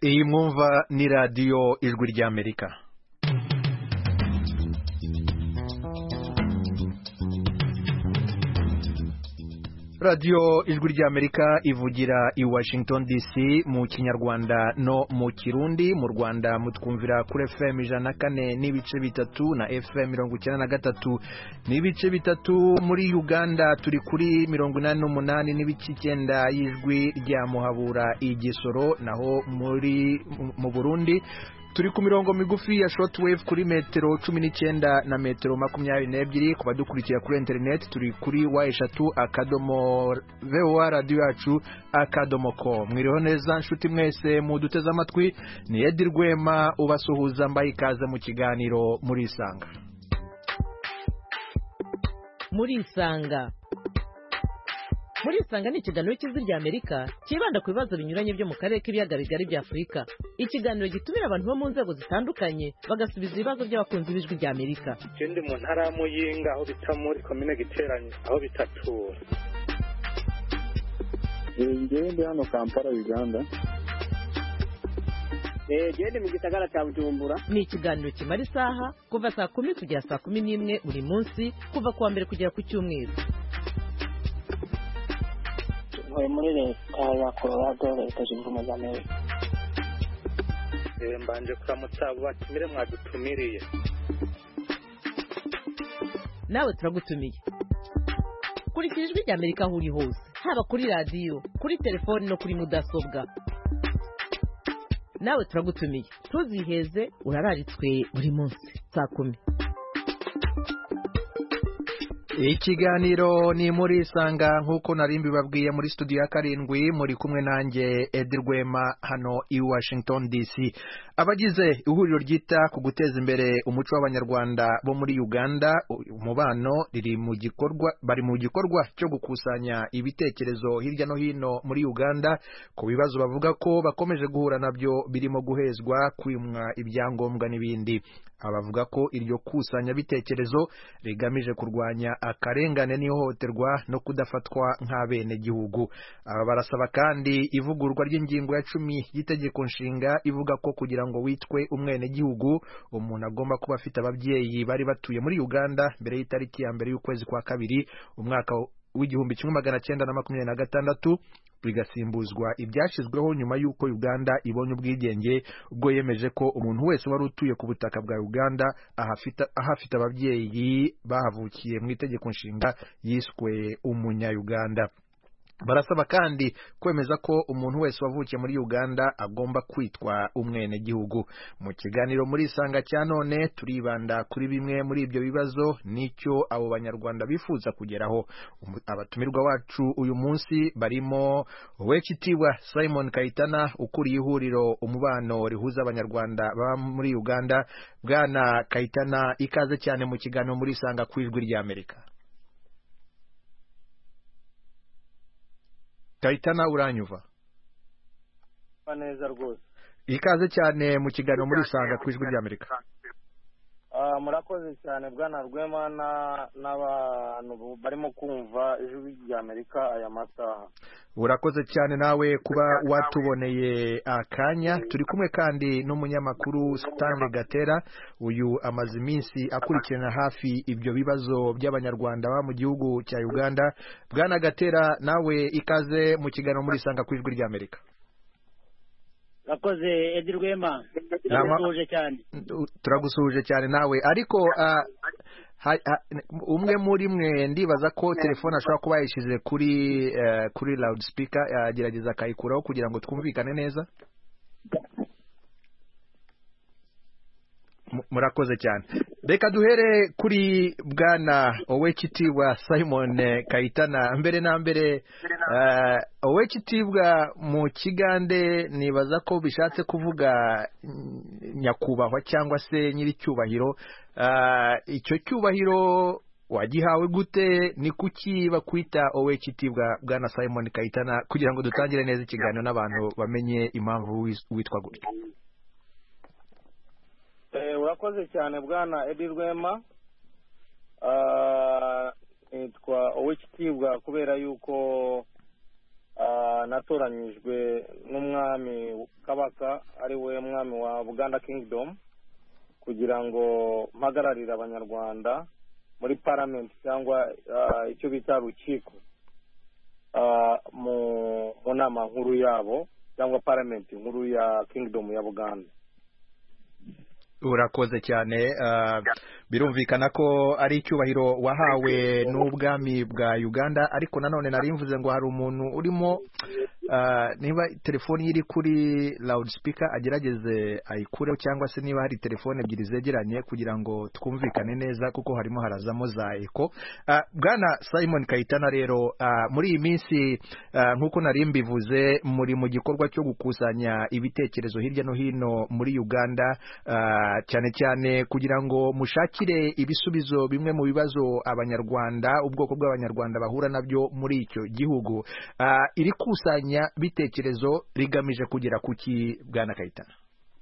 iyi mwumva ni radiyo ijwi ry'Amerika. radiyo ijwi ry'Amerika ivugira i Washington DC mu Kinyarwanda no mu Kirundi. Mu Rwanda mutwumvira kuri FM 104 n'ibice bitatu na FM 93 n'ibice bitatu. Muri Uganda turi kuri 88 n'ibice 9 y'ijwi rya Muhabura Igisoro. Naho mu Burundi turi ku mirongo migufi ya shortwave kuri metero 19 na metero 22. Kuba dukurikira kuri internet turi kuri wa@voaradio.com. Mwiriho neza nshuti mwese muduteze amatwi. Ni Edi Rwema ubasuhuza mbaye ikaze mu kiganiro muri Isanga. Muri Isanga ni ikiganiro cy'ijwi ry'Amerika kibanda ku bibazo binyuranye byo mu karere k'ibiyaga bigari bya Afurika. Ikiganiro gitumira abantu bo mu nzego zitandukanye bagasubiza ibibazo by'abakunzi b'ijwi ry'Amerika. Ikindi mu ntara ya Muyinga aho bita muri komine Giteranye aho bitatura. Ngende hano Kampala Uganda. Gende mu gisagara cya Bujumbura. Ni ikiganiro kimara isaha kuva saa 10 kugera saa 11 buri munsi kuva kuwa mbere kugera ku cyumweru. Muri leta ya Colorado leta zunze ubumwe za Amerika. Mbanje kuramutsa abo batumire mwadutumiriye. Nawe turagutumiye. Kurikira ijwi ry'Amerika aho uri hose, haba kuri radiyo, kuri telefone no kuri mudasobwa. Nawe turagutumiye. Tuziheze urararitswe buri munsi saa 10. Ikiganiro ni muri Isanga nkuko narimbi babwiye muri studio ya 7 muri kumwe nanjye Edi Rwema hano i Washington DC. Abagize ihuriro ryita ku guteza imbere umuco w'abanyarwanda bo muri Uganda umubano bari mu gikorwa cyo gukusanya ibitekerezo hirya no hino muri Uganda ku bibazo bavuga ko bakomeje guhura nabyo birimo guhezwa, kwimwa ibyangombwa n'ibindi. Abavuga ko iryo kusanya bitekerezo rigamije kurwanya akarengane n'ihohoterwa no kudafatwa nk'abene gihugu. Aba barasaba kandi ivugurwa ry'ingingo ya 10 y'itegeko nshinga ivuga ko kugira ngo witwe umwene gihugu umuntu agomba kuba afite ababyeyi bari batuye muri Uganda mbere y'itariki ya mbere y'ukwezi kwa kabiri umwaka w'igihumbi 1926 bigasimbuzwa ibyashizweho nyuma y'uko Uganda ibonye ubwigenge ubwo yemeje ko umuntu wese wari utuye ku butaka bwa Uganda ahafite ababyeyi bahavukiye mu itegeko nshinga yiswe umunya-Uganda. Barasaba kandi kwemeza ko umuntu wese wavukiye muri Uganda agomba kwitwa umwene gihugu. Mu kiganiro muri Isanga cya none turibanda kuri bimwe muri ibyo bibazo n'icyo abo banyarwanda bifuza kugeraho. Abatumirwa wacu uyu munsi barimo Uwekitiwa Simon Kayitana ukuriye ihuriro umubano rihuza abanyarwanda baba muri Uganda. Bwana Kayitana, ikaze cyane mu kiganiro muri Isanga ku ijwi ry'Amerika. Kayitana uranyuva? Neza rwose. Ikaze cyane mu kiganiro muri Isanga ku ijwi ry'Amerika. Murakoze cyane Bwana Rwema n'abantu barimo kumva ijwi ry'Amerika aya masaha. Urakoze cyane nawe kuba watuboneye akanya. Turi kumwe kandi n'umunyamakuru Stanley Gatera. Uyu amaze iminsi akurikirana hafi ibyo bibazo by'abanyarwanda ba mu gihugu cya Uganda. Bwana Gatera, nawe ikaze mu kiganiro muri Isanga ku ijwi ry'Amerika. Rakoze Edi Rwema. Turagusuhuje cyane nawe. Ariko umwe muri mwe ndibaza ko telefone ashobora kuba yishize kuri loudspeaker. Gerageza akayikuraho kugira ngo twumvikane neza. Murakoze cyane. Reka duhere kuri Bwana Uwekitiwa Simon Kayitana. Mbere na mbere Uwekitiwa mu Kigande nibaza ko bishatse kuvuga nyakubahwa cyangwa se nyiri cyubahiro. Icyo cyubahiro wagihawe gute? Ni kuki bakwita Uwekitiwa Bwana Simon Kayitana, kugira ngo dutangire neza ikiganiro n'abantu bamenye impamvu witwa gutyo? Urakoze cyane Bwana Edi Rwema. Nitwa Uwekitiwa kubera yuko natoranyijwe n'umwami Kabaka ari we mwami wa Buganda Kingdom kugira ngo mpagararire abanyarwanda muri parliament cyangwa icyo bita rukiko mu nama nkuru yabo cyangwa parliament nkuru ya Kingdom ya Buganda. Urakoze cyane. Birumvikana ko ari icyubahiro wahawe n'ubwami bwa Uganda, ariko nanone nari mvuze ngo hari umuntu urimo niba telefoni iri kuri loudspeaker agerageze ayikureho, cyangwa se niba hari telefone ebyiri zegeranye kugira ngo twumvikane neza kuko harimo harazamo za echo. Bwana Simon Kayitana, rero muri iyi minsi nk'uko nari mbivuze muri mu gikorwa cyo gukusanya ibitekerezo hirya no hino muri Uganda, cyane cyane kugira ngo mushakire ibisubizo bimwe mu bibazo abanyarwanda, ubwoko bw'abanyarwanda bahura nabyo muri icyo gihugu. Iri kusanya bitekerezo rigamije kugera kuki, Bwana Kayitana?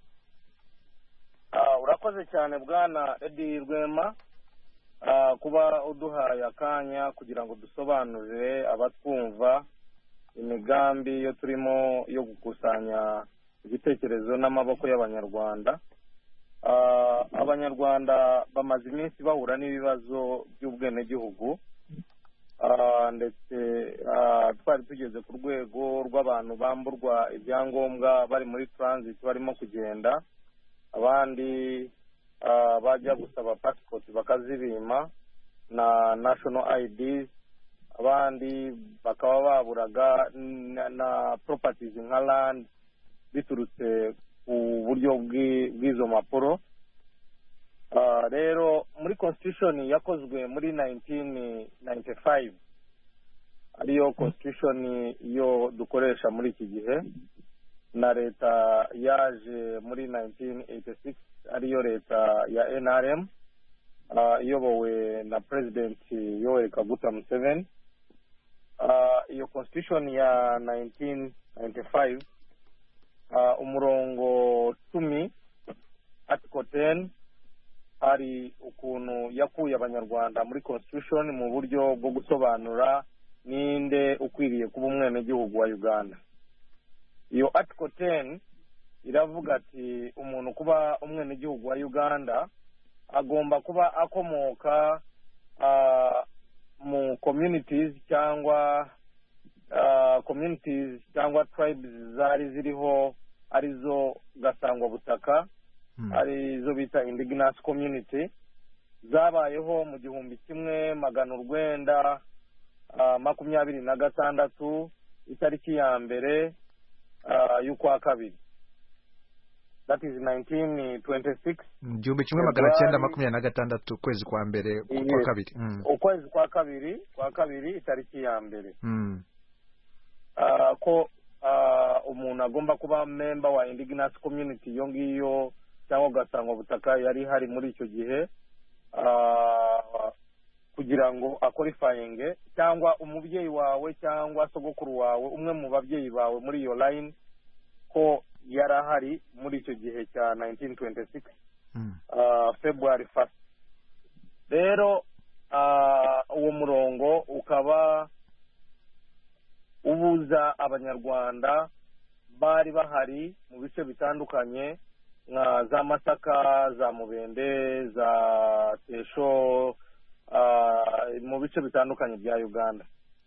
Urakoze cyane Bwana Edi Rwema kuba uduhaye akanya kugira ngo dusobanurire abatwumva imigambi yo turimo yo gukusanya ibitekerezo n'amaboko y'abanyarwanda. Abanyarwanda bamaze iminsi bahura n'ibibazo by'ubwenegihugu, ndetse twari tugeze ku rwego rw'abantu bamburwa ibyangombwa bari muri transit barimo kugenda, abandi bajya gusaba passport bakazibima na national IDs, abandi bakaba baburaga na properties nka land biturutse ku buryo bw'izo mapuro. Rero muri constitution yakozwe muri 1995 ariyo constitution yo dukoresha muri iki gihe, na leta yaje muri 1986 ariyo leta ya NRM iyobowe na President Yoweri Kaguta Museveni. Iyo constitution ya 1995 umurongo 10 article 10 hari ukuntu yakuye abanyarwanda muri constitution mu buryo bwo gusobanura ninde ukwiriye kuba umwenegihugu wa Uganda. Iyo article 10 iravuga ati umuntu kuba umwenegihugu wa Uganda agomba kuba akomoka mu communities cyangwa tribes zari ziriho arizo Gasangwa Butaka, arizo bita indigenous community, zabayeho mu 1926 itariki ya mbere y'ukwa kabiri. That is 1926. 1926 kwezi kwa mbere kwa kabiri. Ukwezi kwa kabiri itariki ya mbere. Ko umuntu agomba kuba member wa indigenous community yo ngiyo cyangwa Gasangwa Butaka yari hari muri icyo gihe, kugira ngo akorifyinge cyangwa umubyeyi wawe cyangwa sogokuru wawe, umwe mu babyeyi bawe muri iyo line ko yarahari muri icyo gihe cya 1926 February 1st. Rero uwo murongo ukaba ubuza abanyarwanda bari bahari mu bice bitandukanye nka za Masaka, za Mubende, za Tesho, mu bice bitandukanye bya Uganda.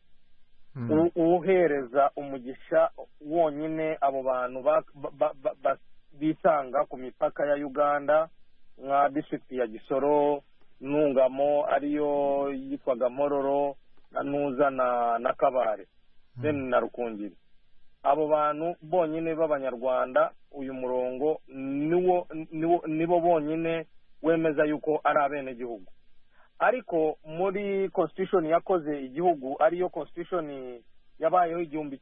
Uhereza umugisha wonyine abo bantu bisanga ku mipaka ya Uganda nka district ya Gisoro, Ntungamo ariyo yitwaga Mororo, na Nuza na Kabare, then na Rukungiri. Abo bantu bonyine b'abanyarwanda uyu murongo nibo bonyine wemeza yuko ari abenegihugu. Ariko muri constitution yakoze igihugu ariyo constitution yabayeho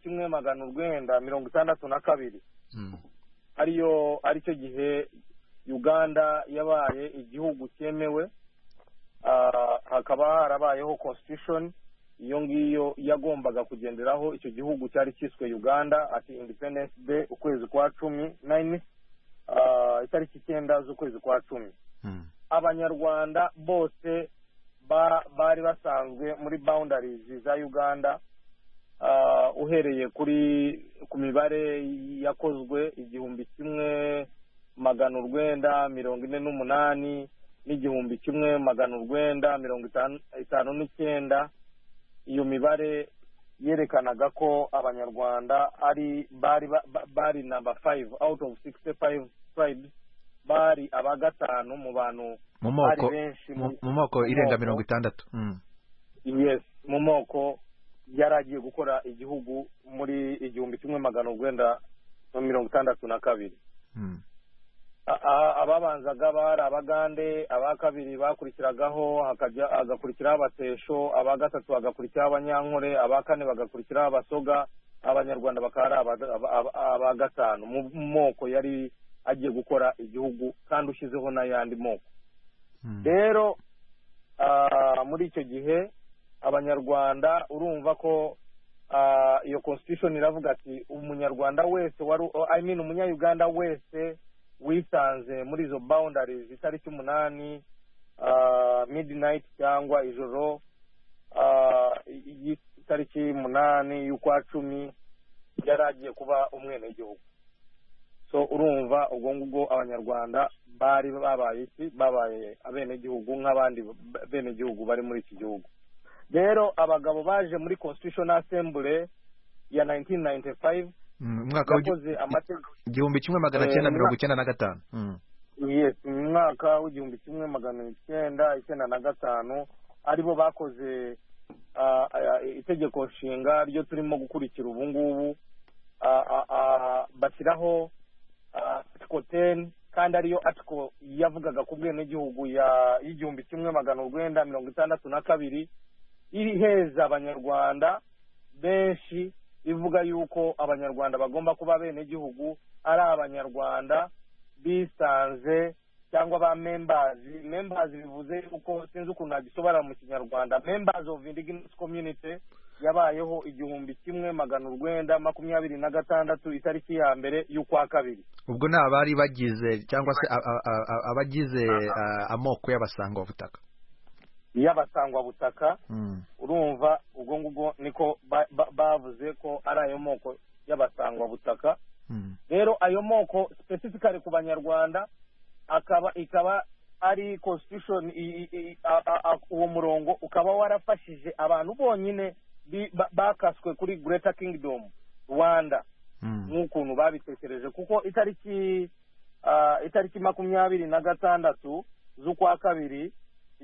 1962 aricyo gihe Uganda yabaye igihugu cyemewe, hakaba harabayeho constitution iyo ngiyo yagombaga kugenderaho icyo gihugu cyari cyiswe Uganda ati Independence Day ukwezi kwa 19 itariki 9 z'ukwezi kwa 10. Abanyarwanda bose bari basanzwe muri boundaries za Uganda, uhereye ku mibare yakozwe 1948 n'1959 iyo mibare yerekanaga ko abanyarwanda bari number 5 out of 65 tribes, bari abagatanu mu bantu bari benshi mu moko irenga 60. Yes, mu moko yaragiye gukora igihugu muri 1962. Ababanzaga bari abagande, abakabiri bakurikiragaho hagakurikiraho abatesho, abagatatu bagakurikiraho abanyankore, abakane bagakurikiraho abasoga, abanyarwanda bakaba abagatanu mu moko yari agiye gukora igihugu kandi ushyizeho n'ayandi moko. Rero muri icyo gihe abanyarwanda urumva ko iyo constitution iravuga ati umunyarwanda wese umunyayuganda wese wisanze muri izo boundaries itariki 8 midnight cyangwa ijoro itariki 8 y'ukwa 10 yaragiye kuba umwenegihugu. So urumva ubwo ngubwo abanyarwanda bari babaye abenegihugu nk'abandi benegihugu bari muri iki gihugu. Rero abagabo baje muri Constitutional Assembly ya 1995 mwaka yakoze amategeko 1995. Yes, mwaka w'1995 aribo bakoze itegeko nshinga ryo turimo gukurikira ubu ngubu, bashyiraho article 10 kandi ariyo article yavugaga ku bwenegihugu ya 1962 iheza abanyarwanda benshi, ivuga yuko abanyarwanda bagomba kuba abenegihugu ari abanyarwanda bisanze cyangwa ba members bivuze uko sinzi ukuntu nagisobanura mu Kinyarwanda. Members of Indigenous Community yabayeho 1926 itariki ya mbere y'ukwa 2. Ubwo ni abari bagize cyangwa se abagize amoko y'abasangwabutaka urumva ubwo ngubwo niko bavuze ko ari ayo moko y'abasangwabutaka. Rero ayo moko specifically ku banyarwanda ikaba ari constitution, uwo murongo ukaba warafashije abantu bonyine bakaswe kuri Greater Kingdom Rwanda nk'ukuntu babitekereje, kuko itariki 26 z'ukwa 2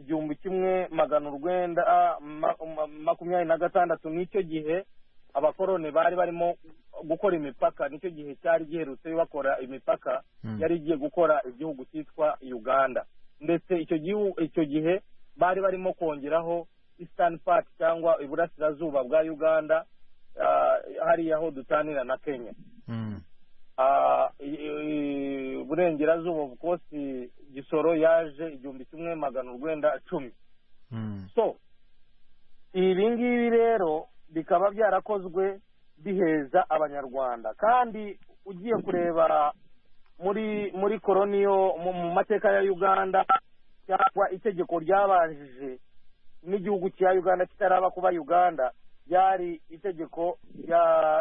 1926 nicyo gihe abakoroni bari barimo gukora imipaka. Nicyo gihe cyari giherutse bakora imipaka, yari igiye gukora igihugu cyitwa Uganda, ndetse icyo gihe bari barimo kongeraho Eastern part cyangwa iburasirazuba bwa Uganda, hariya aho dutanira na Kenya. Burengerazuba of course Gisoro yaje 1910. So ibi ngibi rero bikaba byarakozwe biheza abanyarwanda, kandi ugiye kureba muri koloniyo mu mateka ya Uganda cyangwa itegeko ryabanjije n'igihugu cya Uganda kitaraba kuba Uganda, yari itegeko ya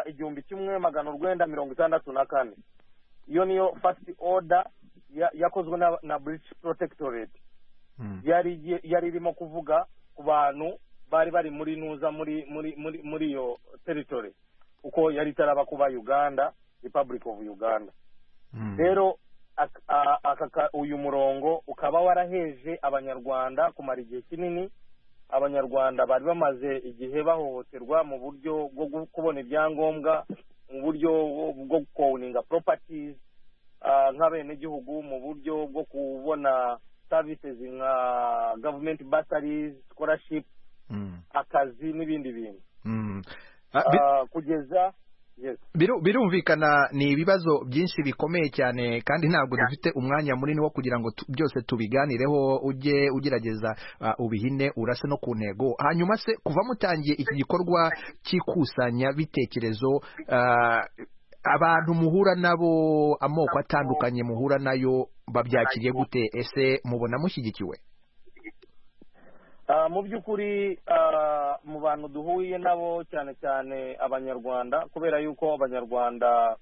1964. Iyo niyo first order yakozwe na British Protectorate. Yari irimo kuvuga ku bantu bari muri nuza muri iyo territory, uko yari taraba kuba Uganda, Republic of Uganda. Rero uyu murongo ukaba waraheje abanyarwanda kumara igihe kinini. Abanyarwanda bari bamaze igihe bahohoterwa mu buryo bwo kubona ibyangombwa, mu buryo bwo owninga properties nk'abenegihugu, mu buryo bwo kubona services nka government bursaries, scholarship, akazi n'ibindi bintu. Kugeza birumvikana ni ibibazo byinshi bikomeye cyane, kandi ntabwo dufite umwanya munini wo kugira ngo byose tubiganireho. ujye ugerageza ubihine urase no ku ntego. Hanyuma se kuva mutangiye iki gikorwa cy'ikusanya bitekerezo, abantu muhura nabo, amoko atandukanye muhura nayo, babyakiriye gute? Ese mubona mushyigikiwe? Mu by'ukuri mu abantu duhuye nabo cyane cyane abanyarwanda kubera yuko abanyarwanda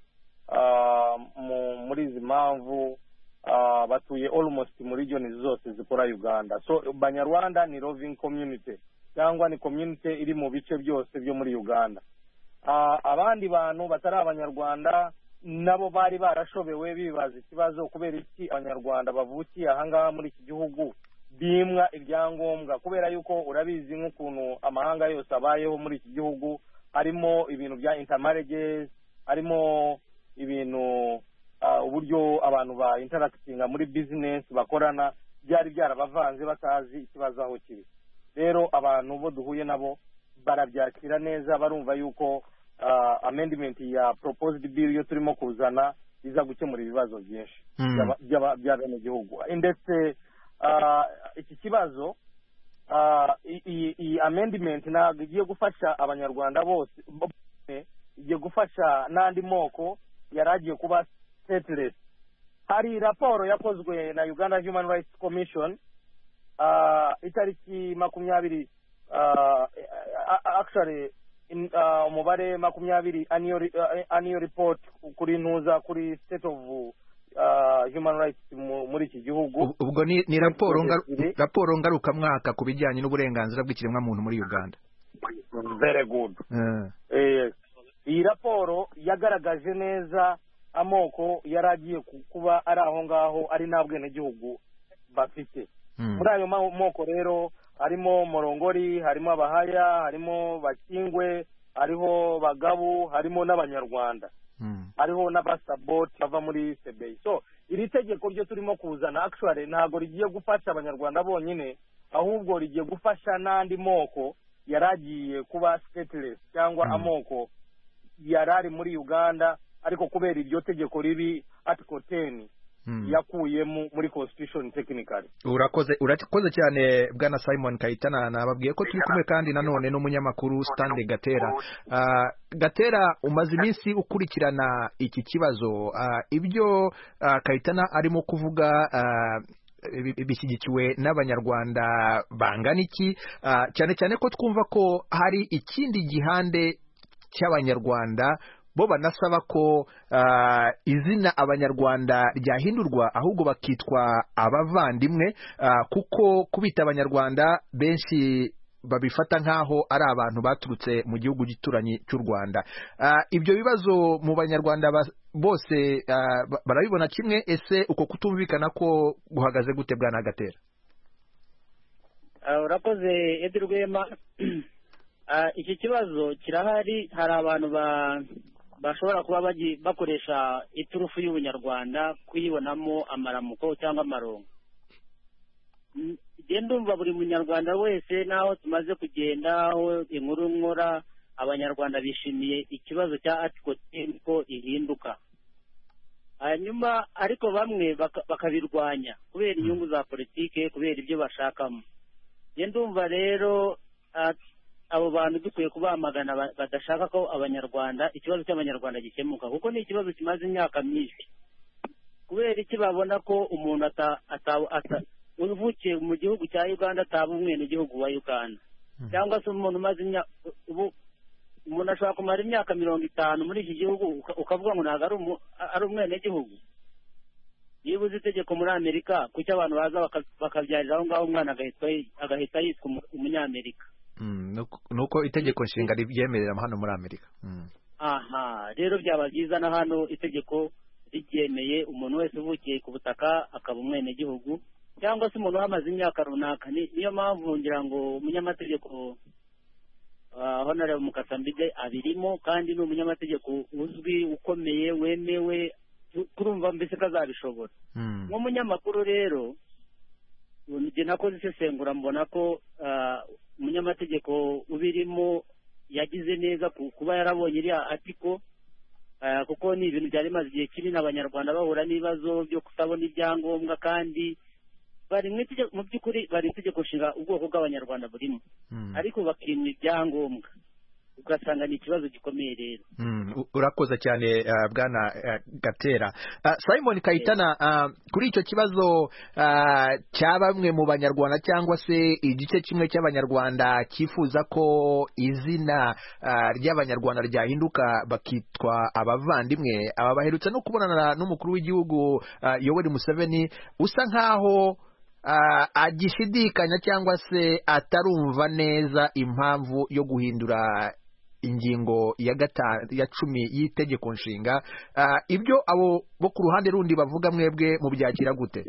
muri izi mpamvu batuye almost muri region zose zikora Uganda. So Banyarwanda ni roving community cyangwa ni community iri mu bice byose byo muri Uganda. Abandi bantu batari abanyarwanda nabo bari barashobewe bibaza ikibazo kubera iki abanyarwanda bavukiye ahangaha muri iki gihugu bimwa ibyangombwa kubera yuko urabizi nk'ukuntu amahanga yose abayeho muri iki gihugu harimo ibintu bya intermarriages, harimo ibintu uburyo abantu ba interactinga muri business bakorana byari byarabavanze batazi ikibazo aho kiri. Rero abantu bo duhuye nabo barabyakira neza, barumva yuko amendment ya proposed bill yo turimo kuzana iza gukemura ibibazo byinshi by'abene gihugu. Ndetse iki kibazo iyi amendment ntabwo igiye gufasha abanyarwanda bose, igiye gufasha n'andi moko yaragiye kuba stateless. Hari raporo yakozwe na Uganda Human Rights Commission itariki 20 actually umubare 20 annual report kuri ntuza kuri state of human rights muri iki gihugu. Ubwo ni raporo ngaruka mwaka ku bijyanye n'uburenganzira bw'ikiremwa muntu muri Uganda. Very good. Iyi raporo yagaragaje neza amoko yaragiye kuba ari aho ngaho ari nabwene gihugu bafite. Muri ayo moko rero harimo Morongori, harimo Abahaya, harimo Bakingwe, hariho Bagabu, harimo n'Abanyarwanda, hariho n'Abasabot bava muri Sebei. So iri tegeko ryo turimo kuzana actually ntago rigiye gufasha abanyarwanda bonyine, ahubwo rigiye gufasha n'andi moko yaragiye kuba stateless cyangwa amoko yarari muri Uganda ariko kubera iryo tegeko ribi article 10 yakuyemo muri constitution technically. Urakoze cyane bwana Simon Kayitana. Nababwiye ko turi kumwe kandi nanone n'umunyamakuru Stanley Gatera. Gatera, umaze iminsi ukurikirana iki kibazo, ibyo Kayitana arimo kuvuga bishyigikiwe n'abanyarwanda bangana iki, cyane cyane ko twumva ko hari ikindi gihande cy'abanyarwanda bo banasaba ko izina abanyarwanda ryahindurwa ahubwo bakitwa abavandimwe, kuko kubita abanyarwanda benshi babifata nk'aho ari abantu baturutse mu gihugu gituranyi cy'u Rwanda. Ibyo bibazo mu banyarwanda bose barabibona kimwe, ese uko kutumvikana ko guhagaze gute bwana Gatera? Urakoze Edirwema. Iki kibazo kirahari, hari abantu bashobora kuba bakoresha iturufu y'ubunyarwanda kuyibonamo amaramuko cyangwa amarongo. Ndumva buri munyarwanda wese naho tumaze kugenda aho inkuru nkora, abanyarwanda bishimiye ikibazo cya article 10 ko ihinduka. Hanyuma ariko bamwe bakabirwanya kubera inyungu za politike, kubera ibyo bashakamo. Ndumva rero abo bantu dukwiye kubamagana badashaka ko abanyarwanda, ikibazo cy'abanyarwanda gikemuka, kuko ni ikibazo kimaze imyaka myinshi. Kubera iki babona ko umuntu uvukiye mu gihugu cya Uganda ataba umwene gihugu wa Uganda, cyangwa se umuntu umaze umuntu ashobora kumara imyaka 50 muri iki gihugu ukavuga ngo ntabwo ari umwene gihugu. Yibuze itegeko muri Amerika kuki abantu baza bakabyarira aho ngaho umwana agahita yitwa umunyamerika. Nuko itegeko nshinga ribyemerera hano muri Amerika. Aha, rero byaba byiza na hano itegeko rigemeye umuntu wese uvukiye ku butaka akaba umwene gihugu, cyangwa se umuntu wamaze imyaka runaka. Niyo mpamvu ngira ngo umunyamategeko Honorable Mukasambide abirimo, kandi ni umunyamategeko uzwi ukomeye wemewe, kurumva mbese kazabishobora. Nk'umunyamakuru rero njye nakoze isesengura mbona ko umunyamategeko ubirimo yagize neza kuba yarabonye iriya article, kuko ni ibintu byari bimaze igihe kinini abanyarwanda bahura n'ibibazo byo kutabona ibyangombwa, kandi bari mu by'ukuri bari itegeko nshinga ubwoko bw'abanyarwanda burimo, ariko bakimwa ibyangombwa. ugasanga ni ikibazo gikomeye rero. Urakoze cyane bwana Gatera. Simon Kayitana, kuri icyo kibazo cya bamwe mu banyarwanda cyangwa se igice kimwe cy'abanyarwanda cyifuza ko izina ry'abanyarwanda ryahinduka bakitwa abavandimwe, aba baherutse no kubonana n'umukuru w'igihugu Yoweri Museveni, usa nkaho agishidikanya cyangwa se atarumva neza impamvu yo guhindura ingingo ya 10 y'itegeko nshinga. Ibyo abo bo ku ruhande rundi bavuga mwebwe mu byakira gute?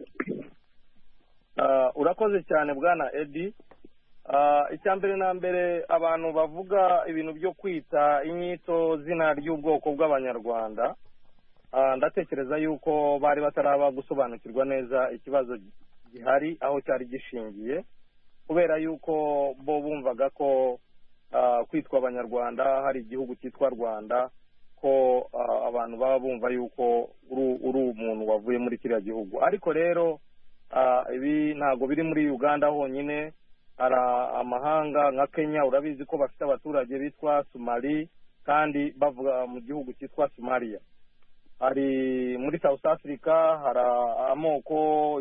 Urakoze cyane bwana Edi. Icyambere na mbere abantu bavuga ibintu byo kwita inyito zina ry'ubwoko bw'abanyarwanda, ndatekereza yuko bari bataraba gusobanukirwa neza ikibazo gihari aho cyari gishingiye, kubera yuko bo bumvaga ko kwitwa abanyarwanda hari igihugu cyitwa Rwanda, ko abantu baba bumva yuko uri umuntu wavuye muri kiriya gihugu. Ariko rero ibi ntabwo biri muri Uganda honyine, hari amahanga nka Kenya, urabizi ko bafite abaturage bitwa Somali kandi bavuga mu gihugu cyitwa Somalia. Hari muri South Africa hari amoko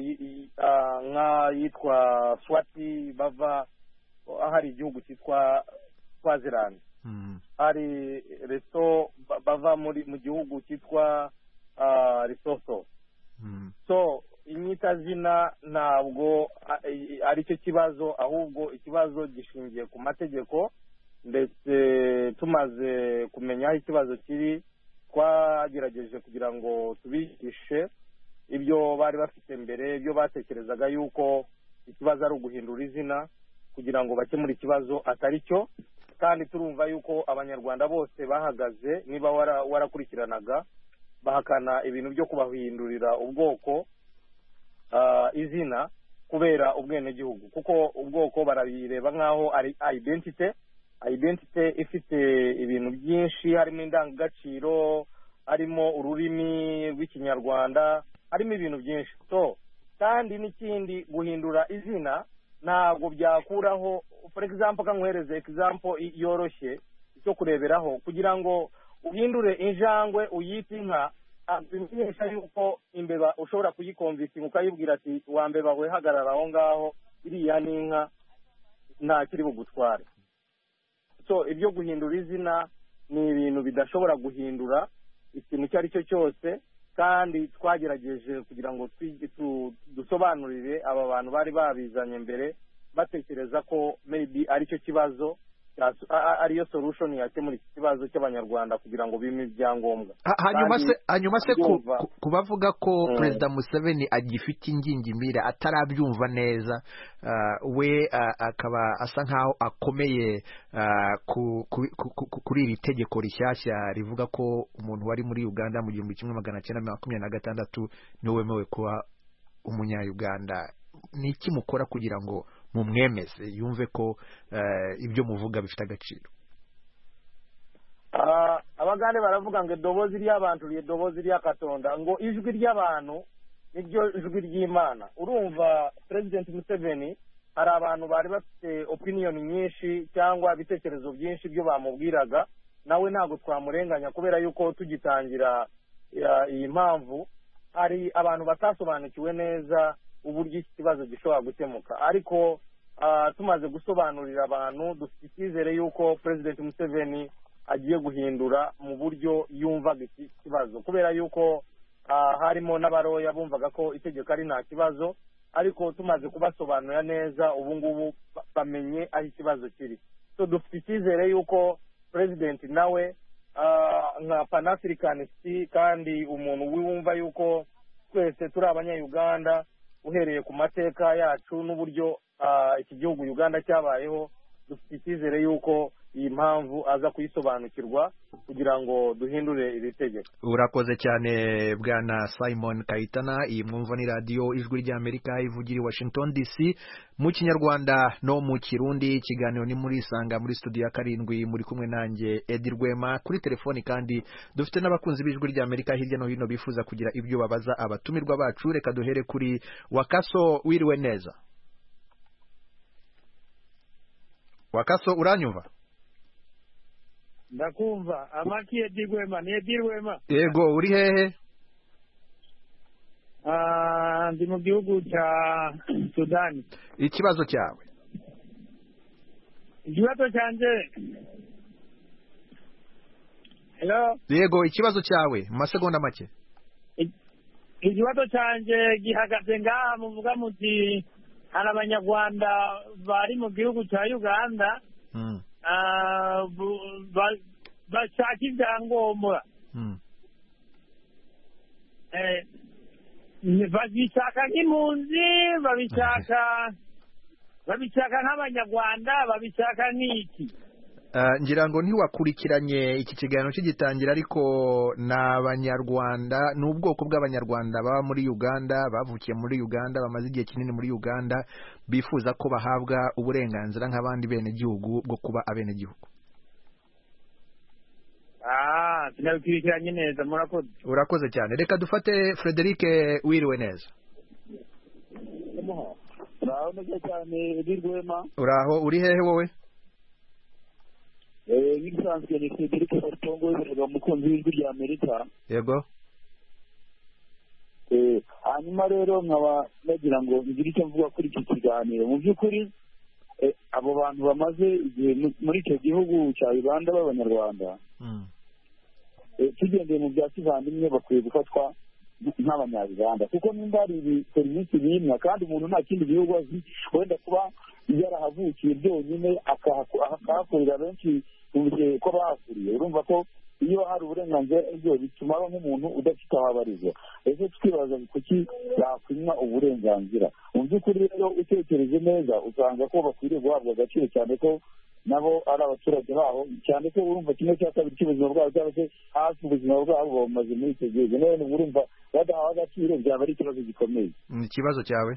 yitwa Swati, bava hari igihugu cyitwa Swaziland. Hari resto bava mu gihugu cyitwa Lesotho. So inyitazina ntabwo ari cyo kibazo, ahubwo ikibazo gishingiye ku mategeko, ndetse tumaze kumenya aho ikibazo kiri twagerageje kugira ngo tubigishe ibyo bari bafite mbere, ibyo batekerezaga yuko ikibazo ari uguhindura izina kugira ngo bakemure ikibazo atari cyo. Kandi turumva yuko abanyarwanda bose bahagaze, niba warakurikiranaga, bahakana ibintu byo kubahindurira ubwoko izina kubera ubwenegihugu, kuko ubwoko barabireba nk'aho ari identite ifite ibintu byinshi, harimo indangagaciro, harimo ururimi rw'ikinyarwanda, harimo ibintu byinshi. So kandi n'ikindi, guhindura izina ntabwo byakuraho, for example kanguhereze example yoroshye cyo kureberaho, kugira ngo uhindure injangwe uyite inka, bimenyesha yuko imbeba ushobora kuyikonvinsinga ukayibwira ati wa mbeba we hagarara aho ngaho, iriya ni inka, nta kiri bugutware. So ibyo guhindura izina ni ibintu bidashobora guhindura ikintu icyo ari cyo cyose, kandi twagerageje kugira ngo dusobanurire aba bantu bari babizanye mbere, batekereza ko maybe ari cyo kibazo, ariyo solution yakemura iki kibazo cy'abanyarwanda kugira ngo bime ibyangombwa. Hanyuma se kubavuga ko Perezida Museveni agifite ingingimira atarabyumva neza, we akaba asa nkaho akomeye kuri iri tegeko rishyashya rivuga ko umuntu wari muri Uganda mu 1926 niwe wemewe kuba umunya-Uganda. Ni iki mukora kugira ngo mumwemeze yumve ko ibyo muvuga bifite agaciro? Abagande baravuga ngo edobozi ry'abantu lyedobozi lya Katonda, ngo ijwi ry'abantu niryo ijwi ry'Imana. Urumva President Museveni hari abantu bari bafite opinion nyinshi cyangwa ibitekerezo byinshi byo bamubwiraga, nawe ntabwo twamurenganya kubera yuko tugitangira iyi mpamvu hari abantu batasobanukiwe neza uburyo iki kibazo gishobora gukemuka. Ariko tumaze gusobanurira abantu, dufite icyizere yuko President Museveni agiye guhindura mu buryo yumvaga iki kibazo, kubera yuko harimo n'abaroya bumvaga ko itegeko ari nta kibazo, ariko tumaze kubasobanurira neza ubu ngubu bamenye aho ikibazo kiri. So dufite icyizere yuko President nawe nka Pan-Africanist kandi umuntu wumva yuko twese turi abanya-Uganda uhereye ku mateka yacu n'uburyo iki gihugu Uganda cyabayeho, dufite icyizere yuko iyi mpamvu aza kuyisobanukirwa kugira ngo duhindure iri tegeko. Urakoze cyane bwana Simon Kayitana. Iyi mwumva ni radio Ijwi ry'Amerika ivugira i Washington DC mu Kinyarwanda no mu Kirundi. Ikiganiro ni muri Sanga muri studio ya 7, muri kumwe nanjye Edi Rwema. Kuri telefoni kandi dufite n'abakunzi b'Ijwi ry'Amerika hirya no hino bifuza kugira ibyo babaza abatumirwa bacu. Reka duhere kuri Wakaso. Wiriwe neza Wakaso, uranyumva? ndakumva amaki Edirwema ni Edirwema. Yego uri hehe? Ndi mu gihugu cya Sudani. Ikibazo cyawe? Ikibazo cyanjye. Hello. Yego ikibazo cyawe masegonda make. Ikibazo cyanjye gihagaze ngaha muvuga muti hari abanyarwanda bari mu gihugu cya Uganda bashaka ibyangombwa babishaka nk'impunzi babishaka nk'abanyarwanda babishaka nk'iki. Ngira ngo ntiwakurikiranye iki kiganiro kigitangira ariko n'abanyarwanda n'ubwoko bw'abanyarwanda baba muri Uganda bavukiye muri Uganda bamaze igihe kinini muri Uganda bifuza ko bahabwa uburenganzira nk'abandi bene gihugu bwo kuba abene gihugu. Sinabikurikiranye neza murakoze. Urakoze cyane. Reka dufate Frederic wiriwe neza. Uraho neza cyane Edirwema. Uraho uri hehe wowe? Ngisanzwe ni Frederic Fartongo w'ibirwa mukunzi w'ijwi rya Amerika. Yego. Hanyuma rero nkaba nagira ngo ngire icyo mvuga kuri iki kiganiro. Mu by'ukuri abo bantu bamaze igihe muri icyo gihugu cya Uganda b'abanyarwanda tugendeye mu bya kivandimwe bakwiye gufatwa nk'abanyarwanda kuko nimba hari serivisi bimwe kandi umuntu nta kindi gihugu azi wenda kuba yarahavukiye byonyine akahakorera benshi ko bahakuriye urumva ko iyo hari uburenganzira ibyo bituma aba nk'umuntu udafite aho abarizwa. Ese twibaza kuki yakwimwa uburenganzira. Mu by'ukuri rero utekereje neza usanga ko bakwiriye guhabwa agaciro cyane ko nabo ari abaturage baho cyane ko urumva kimwe cya kabiri cy'ubuzima bwabo cyangwa se hafi ubuzima bwabo bamaze muri icyo gihe none urumva badahawe agaciro byaba ari ikibazo gikomeye. Ikibazo cyawe?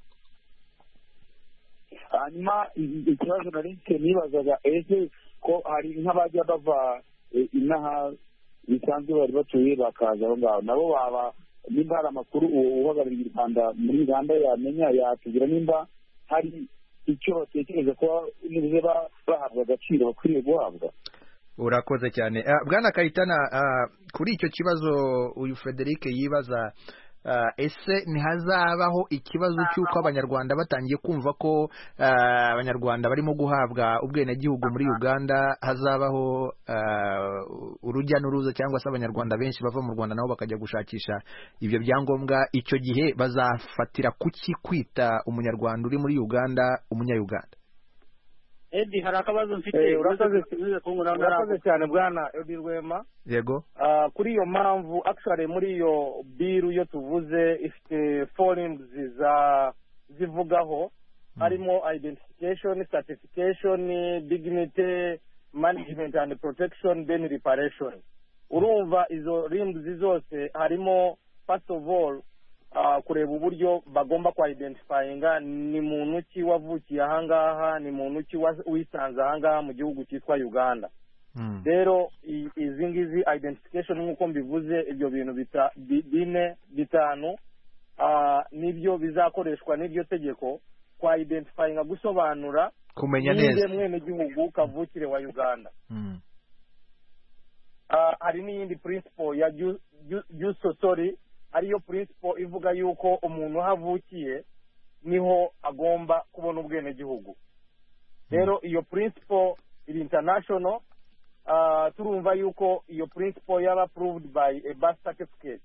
Hanyuma ikibazo nari mfite nibazaga ese ko hari nk'abajya bava inaha bisanzwe bari batuye bakaza aho ngaho nabo baba nimba hari amakuru uhagarariye u Rwanda muri Uganda yamenya yatugira nimba hari icyo batekereza ko nibuze bahabwa agaciro bakwiriye guhabwa. Urakoze cyane. Bwana Kayitana kuri icyo kibazo uyu Frederic yibaza ese ntihazabaho ikibazo cy'uko abanyarwanda batangiye kumva ko abanyarwanda barimo guhabwa ubwenegihugu muri Uganda hazabaho urujya n'uruza cyangwa se abanyarwanda benshi bava mu Rwanda nabo bakajya gushakisha ibyo byangombwa icyo gihe bazafatira kuki kwita umunyarwanda uri muri Uganda umunya-Uganda? Edi hari akabazo mfite. Urakoze cyane bwana Edirwema. Yego. Kuri iyo mpamvu actually muri iyo biru yo tuvuze ifite forms zivugaho harimo identification, certification, dignity, management and protection, then reparation. Urumva izo rims zose harimo first of all kureba uburyo bagomba kwa identifyinga ni muntu ki wavukiye ahangaha ni muntu ki wisanze ahangaha mu gihugu cyitwa Uganda. Rero izi ngizi identification nk'uko mbivuze ibyo bintu bitanu nibyo bizakoreshwa n'iryo tegeko kwa identifyinga gusobanura kumenya neza mwene gihugu kavukire wa Uganda. Hari n'iyindi principle ya jusosori ariyo principle ivuga yuko umuntu havukiye niho agomba kubona ubwenegihugu. Rero iyo principle iri international turumva yuko iyo principle yaba approved by a birth certificate.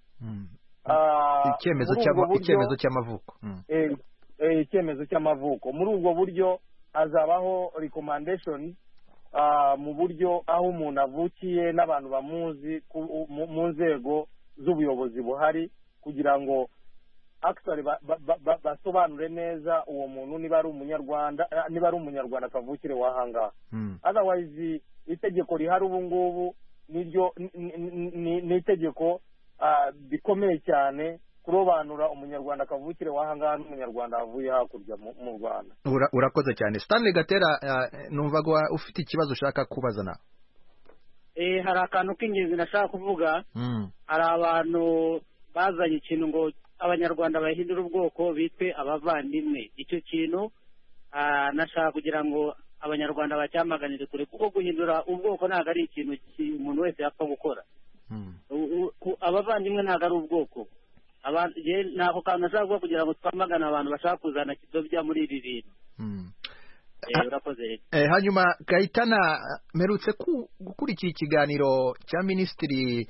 Icyemezo cy'amavuko. Icyemezo cy'amavuko. Muri ubwo buryo hazabaho recommendation mu buryo aho umuntu avukiye n'abantu bamuzi mu nzego z'ubuyobozi buhari kugira ngo actually basobanure neza uwo muntu niba ari umunyarwanda akavukire wahangaha. Otherwise itegeko rihari ubu ngubu ni itegeko bikomeye cyane kurobanura umunyarwanda akavukire wahangaha n'umunyarwanda avuye hakurya mu Rwanda. Urakoze cyane. Stanley Gatera numvaga ufite ikibazo ushaka kubaza na. Hari akantu k'ingenzi nashaka kuvuga. Hari abantu bazanye ikintu ngo abanyarwanda bahindura ubwoko bitwe abavandimwe. Icyo kintu nashaka kugira ngo abanyarwanda bacyamaganire kure, kuko guhindura ubwoko ntabwo ari ikintu umuntu wese yapfa gukora. Abavandimwe ntabwo ari ubwoko. Ntabwo kantu nashaka kuvuga kugira ngo twamagane abantu bashaka kuzana kidobya muri ibi bintu. Hanyuma Kayitana, mperutse gukurikira ikiganiro cya minisitiri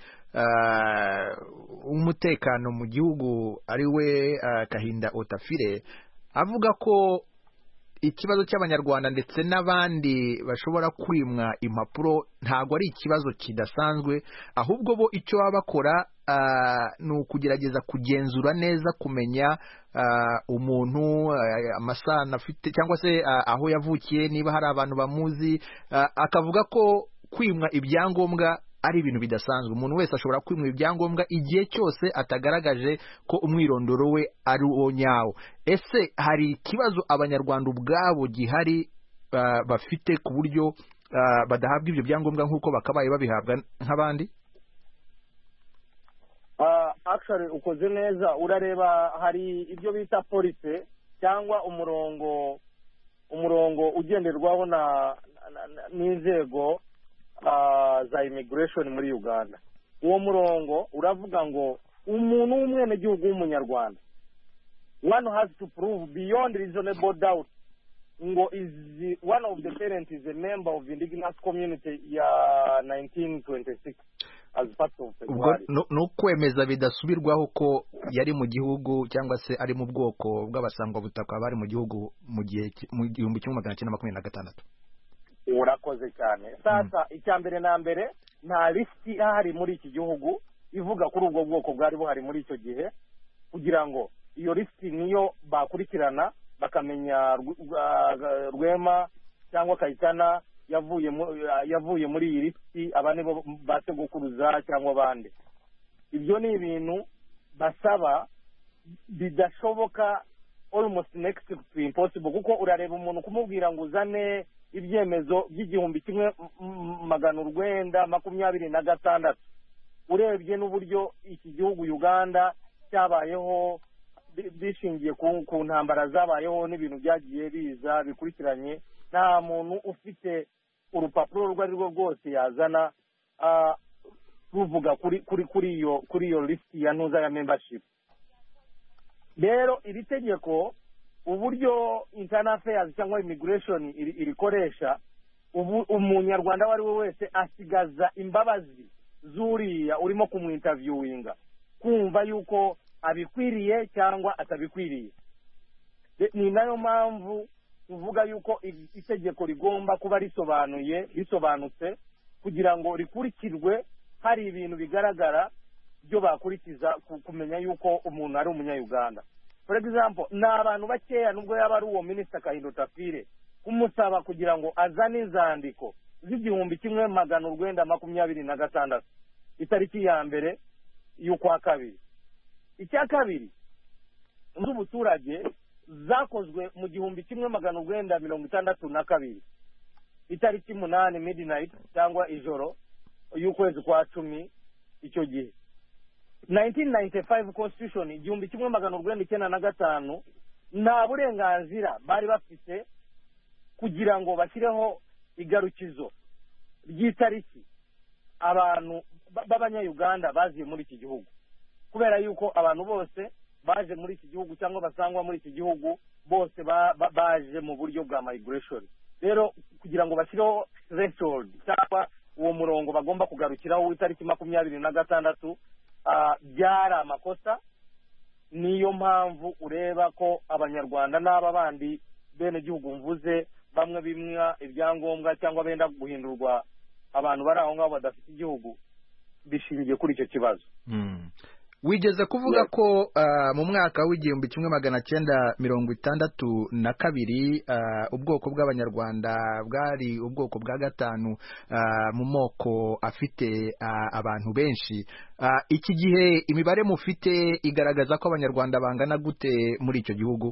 w'umutekano mu gihugu ari we Kahinda Otafire, avuga ko ikibazo cy'abanyarwanda ndetse n'abandi bashobora kwimwa impapuro ntabwo ari ikibazo kidasanzwe, ahubwo bo icyo baba bakora ni ukugerageza kugenzura neza, kumenya umuntu amasano afite cyangwa se aho yavukiye, niba hari abantu bamuzi. Akavuga ko kwimwa ibyangombwa ari ibintu bidasanzwe. Umuntu wese ashobora kwimwa ibyangombwa igihe cyose atagaragaje ko umwirondoro we ari uwo nyawo. Ese hari ikibazo abanyarwanda ubwabo gihari bafite ku buryo badahabwa ibyo byangombwa nk'uko bakabaye babihabwa nk'abandi? Actually ukoze neza, urareba hari ibyo bita police cyangwa umurongo ugenderwaho n'inzego za immigration muri Uganda. Uwo murongo uravuga ngo umuntu w'umwenegihugu w'umunyarwanda, one has to prove beyond reasonable doubt ngo one of the parents is a member of the indigenous community ya 1926 as part of February. No kwemeza bidasubirwaho ko yari mu gihugu cyangwa se ari mu bwoko bw'abasangwa butaka bari mu gihugu mu gihe mu 1926. Urakoze cyane. Sasa icyambere na mbere nta listi ihari muri iki gihugu ivuga kuri ubwo bwoko bwari buhari muri icyo gihe, kugira ngo iyo listi niyo bakurikirana bakamenya Rwema cyangwa Kayitana yavuye muri iyi listi, abane bo bategukuruza cyangwa abandi. Ibyo ni ibintu basaba bidashoboka, almost next to impossible, kuko urareba umuntu kumubwira ngo uzane ibyemezo by'1926 urebye n'uburyo iki gihugu Uganda cyabayeho bishingiye ku ntambara zabayeho n'ibintu byagiye biza bikurikiranye, nta muntu ufite urupapuro rwo ari rwo rwose yazana ruvuga kuri iyo list ya ntuza ya membership. Rero iri tegeko uburyo internal affairs cyangwa immigration irikoresha, umunyarwanda wari we wese asigaza imbabazi zuriya urimo kumwinterviewinga kumva yuko abikwiriye cyangwa atabikwiriye. Ni nayo mpamvu tuvuga yuko itegeko rigomba kuba risobanutse kugira ngo rikurikirwe, hari ibintu bigaragara byo bakurikiza kumenya yuko umuntu ari umunya-Uganda. For example, na abantu bakeya nubwo yaba ari uwo Minister Kahinda Otafire kumusaba kugira ngo azane izandiko z'1926 itariki ya mbere y'ukwa kabiri. Icya kabiri, z'ubuturage zakozwe mu 1962 itariki 8 midnight cyangwa ijoro y'ukwezi kwa 10 icyo gihe. 1995 constitution 1995 nta burenganzira bari bafite kugira ngo bashyireho igarukizo ry'itariki abantu b'abanya-Uganda baziye muri iki gihugu, kubera yuko abantu bose baje muri iki gihugu cyangwa basangwa muri iki gihugu bose baje mu buryo bwa migration. Rero kugira ngo bashyireho threshold cyangwa uwo murongo bagomba kugarukiraho w'itariki 26 byari amakosa. Niyo mpamvu ureba ko abanyarwanda n'aba bandi bene gihugu mvuze bamwe bimwa ibyangombwa cyangwa benda guhindurwa abantu bari aho ngaho badafite igihugu bishingiye kuri icyo kibazo. Wigeze kuvuga ko mu mwaka w'1962 ubwoko bw'abanyarwanda bwari ubwoko bwa gatanu mu moko afite abantu benshi. Iki gihe imibare mufite igaragaza ko abanyarwanda bangana gute muri icyo gihugu?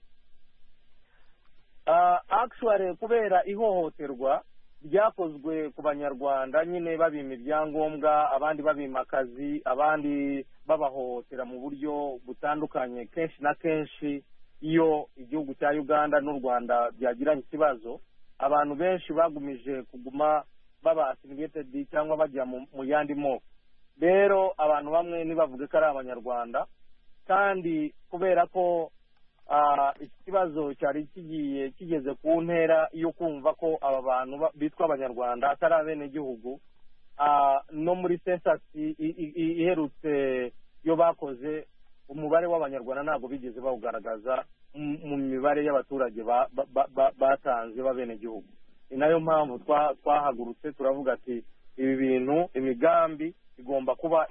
Actually kubera ihohoterwa byakozwe ku banyarwanda nyine babima ibyangombwa, abandi babima akazi, abandi babahohotera mu buryo butandukanye. Kenshi na kenshi iyo igihugu cya Uganda n'u Rwanda byagiranye ikibazo abantu benshi bagumije kuguma baba assimilated cyangwa bajya mu yandi moko. Rero abantu bamwe ntibavuge ko ari abanyarwanda, kandi kubera ko ikibazo cyari kigeze ku ntera yo kumva ko aba bantu bitwa abanyarwanda atari abenegihugu, no muri census iherutse yo bakoze umubare w'abanyarwanda ntabwo bigeze bawugaragaza mu mibare y'abaturage batanze b'abenegihugu. Ni nayo mpamvu twahagurutse turavuga ati ibi bintu imigambi igomba kuba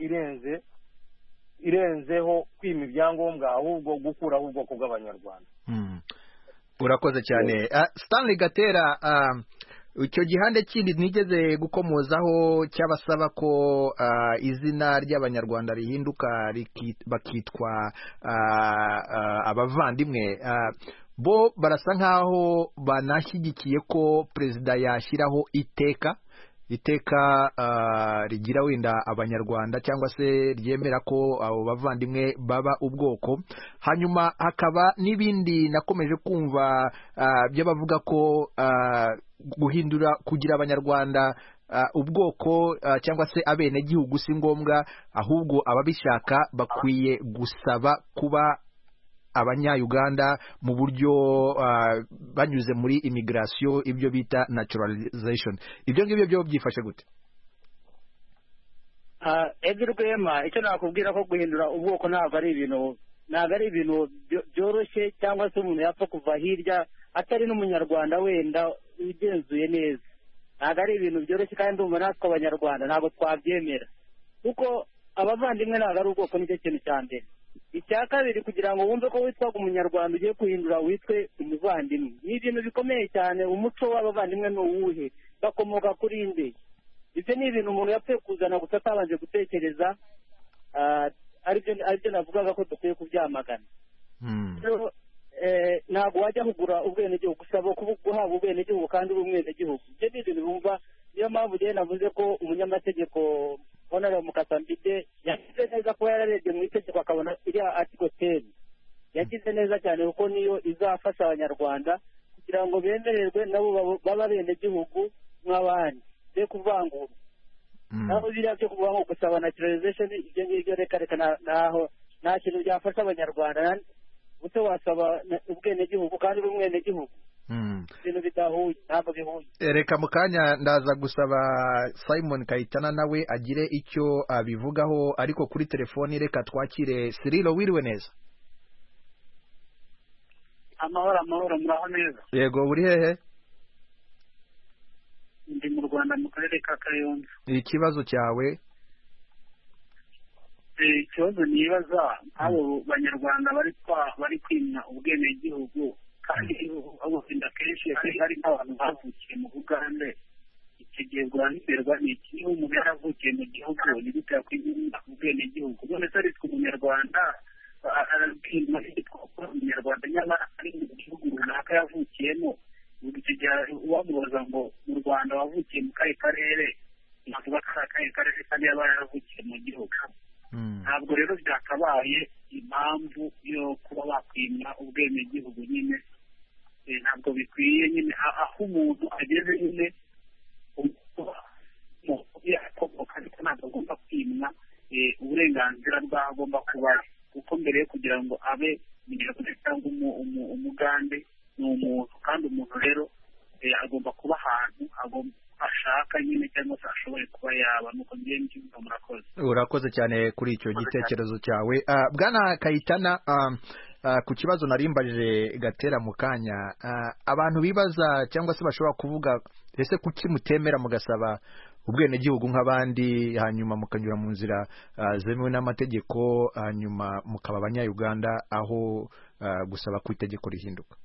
irenzeho kwima ibyangombwa, ahubwo gukuraho ubwoko bw'abanyarwanda. Urakoze cyane. Stanley Gatera, icyo gihande kindi nigeze gukomozaho cyabasaba ko izina ry'abanyarwanda rihinduka bakitwa abavandimwe, bo barasa nkaho banashyigikiye ko perezida yashyiraho iteka rigira wenda abanyarwanda cyangwa se ryemera ko abo bavandimwe baba ubwoko. Hanyuma hakaba n'ibindi nakomeje kumva by'abavuga ko kugira abanyarwanda ubwoko cyangwa se abenegihugu si ngombwa, ahubwo ababishaka bakwiye gusaba kuba abanya-Uganda mu buryo banyuze muri immigration, ibyo bita naturalization. Ibyo ngibyo byo byifashe gute? Edgar Rwema, icyo nakubwira ko guhindura ubwoko ntabwo ari ibintu byoroshye, cyangwa se umuntu yapfa kuva hirya atari n'umunyarwanda wenda ugenzuye neza. Ntabwo ari ibintu byoroshye, kandi ndumva natwe abanyarwanda ntabwo twabyemera, kuko abavandimwe ntabwo ari ubwoko, nicyo kintu cya mbere. Icya kabiri, kugira ngo wumve ko witwaga umunyarwanda ugiye guhindura witwe umuvandimwe, ni ibintu bikomeye cyane. Umuco w'abavandimwe ni uwuhe? Bakomoka kuri nde? Ibyo ni ibintu umuntu yapfuye kuzana gusa atabanje gutekereza, aribyo navugaga ko dukwiye kubyamagana. Ntabwo wajya kugura ubwenegihugu, usaba guhabwa ubwenegihugu kandi uri umwenegihugu. Ibyo ni ibintu bumva. Niyo mpamvu rero navuze ko umunyamategeko Honorable Mukasambide yagize neza ko yararebye mu itegeko akabona iriya article 10 yagize neza cyane, kuko niyo izafasha abanyarwanda kugira ngo bemererwe nabo baba abenegihugu nk'abandi, be kuvangura. Naho biriya byo kuvuga ngo gusaba naturalization, ibyo ngibyo reka naho nta kintu byafasha abanyarwanda. Ute wasaba ubwenegihugu kandi uri umwenegihugu? Ibintu bidahuye, ntabwo bihuye. Reka mu kanya ndaza gusaba Simon Kayitana nawe agire icyo abivugaho, ariko kuri telefoni reka twakire Cyril. Wiriwe neza? Amahoro, muraho neza? Yego, uri hehe? Ndi mu Rwanda, mu karere ka Kayonza. Ikibazo cyawe? Ikibazo nibaza, abo banyarwanda bari kwimwa ubwenegihugu, kandi abo wenda kenshi hari n'abantu bavukiye mu Bugande. Icyo gihe biterwa n'iki? Niba umuntu yaravukiye mu gihugu, ni gute yakwimwa ubwenegihugu? None se aritwa umunyarwanda, arabwirwa yitwa ko umunyarwanda nyamara ari mu gihugu runaka yavukiyemo. Icyo gihe wamubaza ngo mu Rwanda wavukiye mu kahe karere, navuga ko ari akahe karere kandi yaba yaravukiye mu gihugu. Ntabwo rero byakabaye impamvu yo kuba bakwimwa ubwenegihugu nyine. Ntabwo bikwiye nyine, aho umuntu ageze nyine yakomoka, ariko ntabwo agomba kwimwa uburenganzira bw'aho agomba kuba, kuko mbere yo kugira ngo abe umunyarwanda cyangwa umugande ni umuntu, kandi umuntu rero agomba kuba ahantu ashaka nyine, cyangwa se ashoboye kuba yaba. Nuko ngiye ngiye. Murakoze. Urakoze cyane kuri icyo gitekerezo cyawe. Bwana Kayitana, ku kibazo narimbaje Gatera mu kanya, abantu bibaza cyangwa se bashobora kuvuga ese kuki mutemera mugasaba ubwenegihugu nk'abandi, hanyuma mukanyura mu nzira zemewe n'amategeko, hanyuma mukaba abanya-Uganda aho gusaba ko itegeko rihinduka?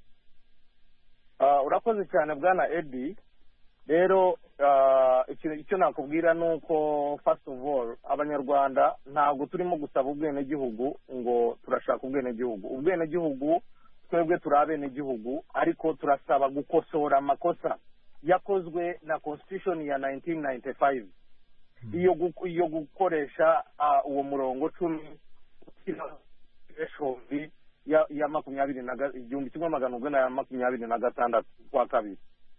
Urakoze cyane Bwana Eddie. Rero icyo nakubwira ni uko first of all, abanyarwanda ntabwo turimo gusaba ubwenegihugu ngo turashaka ubwenegihugu. Twebwe turi abenegihugu, ariko turasaba gukosora amakosa yakozwe na constitution ya 1995 iyo gukoresha uwo murongo 10 ya 1926 kwa kabiri.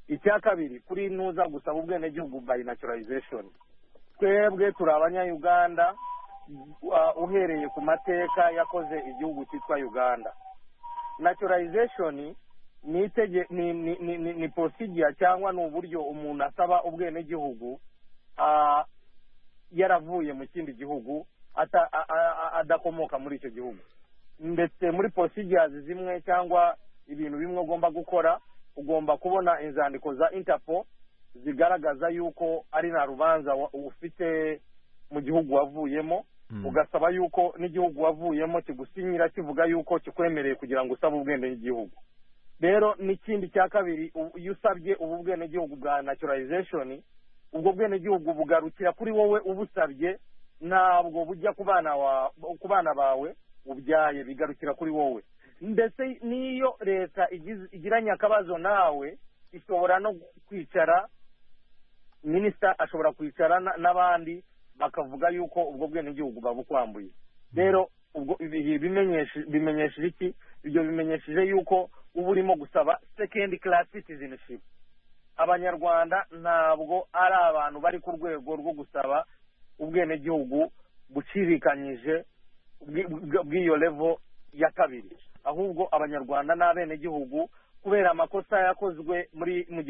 icya kabiri kuri nuza gusaba ubwenegihugu by naturalization, twebwe turi abanya-Uganda uhereye ku mateka yakoze igihugu cyitwa Uganda. Naturalization ni procedure cyangwa ni uburyo umuntu asaba ubwenegihugu yaravuye mu kindi gihugu adakomoka muri icyo gihugu. Ndetse muri procedures zimwe cyangwa ibintu bimwe ugomba gukora, ugomba kubona inzandiko za Interpol zigaragaza yuko ari nta rubanza ufite mu gihugu wavuyemo, ugasaba yuko n'igihugu wavuyemo kigusinyira kivuga yuko kikwemereye kugira ngo usabe ubwenegihugu. Rero n'ikindi cya kabiri, iyo usabye ubu bwenegihugu bwa naturalization, ubwo bwenegihugu bugarukira kuri wowe ubusabye, ntabwo bujya ku bana bawe ubyaye, bigarukira kuri wowe. Ndetse niyo leta igiranye akabazo nawe, ishobora no kwicara, minisita ashobora kwicara n'abandi bakavuga yuko ubwo bwenegihugu babukwambuye. Rero ubwo bimenyesheje iki? Ibyo bimenyesheje yuko uba urimo gusaba second class citizenship. Abanyarwanda ntabwo ari abantu bari ku rwego rwo gusaba ubwenegihugu bucirikanyije bw'iyo level ya kabiri, ahubwo abanyarwanda n'abenegihugu kubera amakosa yakozwe mu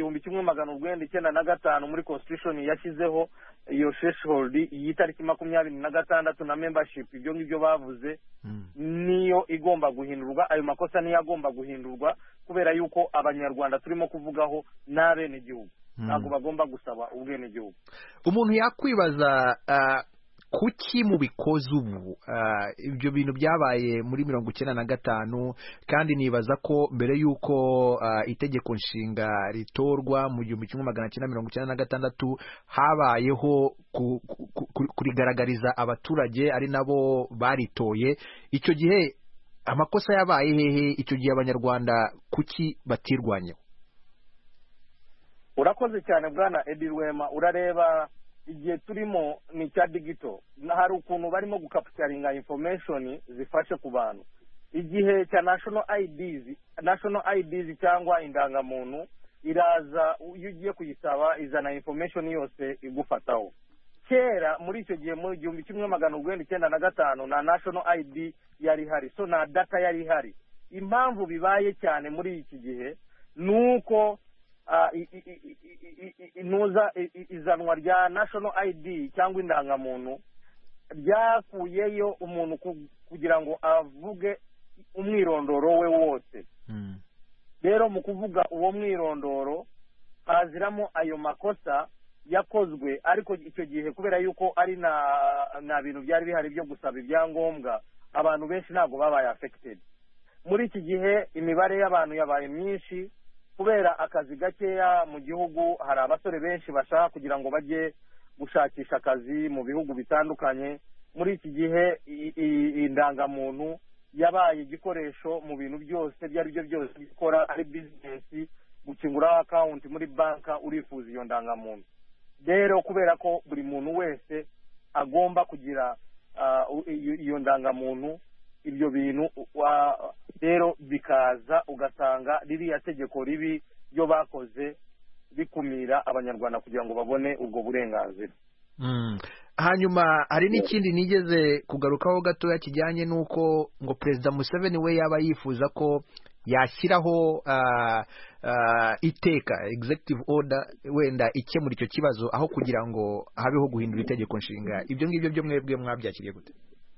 1995 muri constitution yashyizeho iyo threshold y'itariki 26 na membership, ibyo ngibyo bavuze niyo igomba guhindurwa. Ayo makosa niyo agomba guhindurwa kubera yuko abanyarwanda turimo kuvugaho n'abenegihugu ntabwo bagomba gusaba ubwenegihugu. Umuntu yakwibaza kuki mu bikoze ubu ibyo bintu byabaye muri 1995, kandi nibaza ko mbere yuko itegeko nshinga ritorwa mu 1996 habayeho kurigaragariza abaturage ari nabo baritoye. Icyo gihe amakosa yabaye hehe? Icyo gihe abanyarwanda kuki batirwanya? Urakoze cyane bwana Edi Rwema. Urareba igihe turimo ni cya digital, hari ukuntu barimo gukapitaringa information zifashe ku bantu. Igihe cya national IDs cyangwa indangamuntu iraza, iyo ugiye kuyisaba izana information yose igufataho. Kera muri icyo gihe mu 1995 na national ID yari hari, so na data yari hari. Impamvu bibaye cyane muri iki gihe nuko izanwa rya national ID cyangwa indangamuntu ryakuyeyo umuntu kugira ngo avuge umwirondoro we wose. Rero mu kuvuga uwo mwirondoro haziramo ayo makosa yakozwe, ariko icyo gihe kubera yuko ari na bintu byari bihari byo gusaba ibyangombwa, abantu benshi ntabwo babaye affected. Muri iki gihe imibare y'abantu yabaye myinshi kubera akazi gakeya mu gihugu. Hari abasore benshi bashaka kugira ngo bajye gushakisha akazi mu bihugu bitandukanye. Muri iki gihe indangamuntu yabaye igikoresho mu bintu byose byari byo byose gukora, ari business, gukingura account muri banka urifuza iyo ndangamuntu. Rero kubera ko buri muntu wese agomba kugira iyo ndangamuntu, ibyo bintu rero bikaza ugasanga ririya tegeko ribi ryo bakoze bikumira abanyarwanda kugira ngo babone ubwo burenganzira. Hanyuma hari n'ikindi nigeze kugarukaho gatoya kijyanye n'uko ngo Perezida Museveni we yaba yifuza ko yashyiraho iteka executive order wenda ikemura icyo kibazo aho kugira ngo habeho guhindura itegeko nshinga. Ibyo ngibyo byo mwebwe mwabyakiriye gute?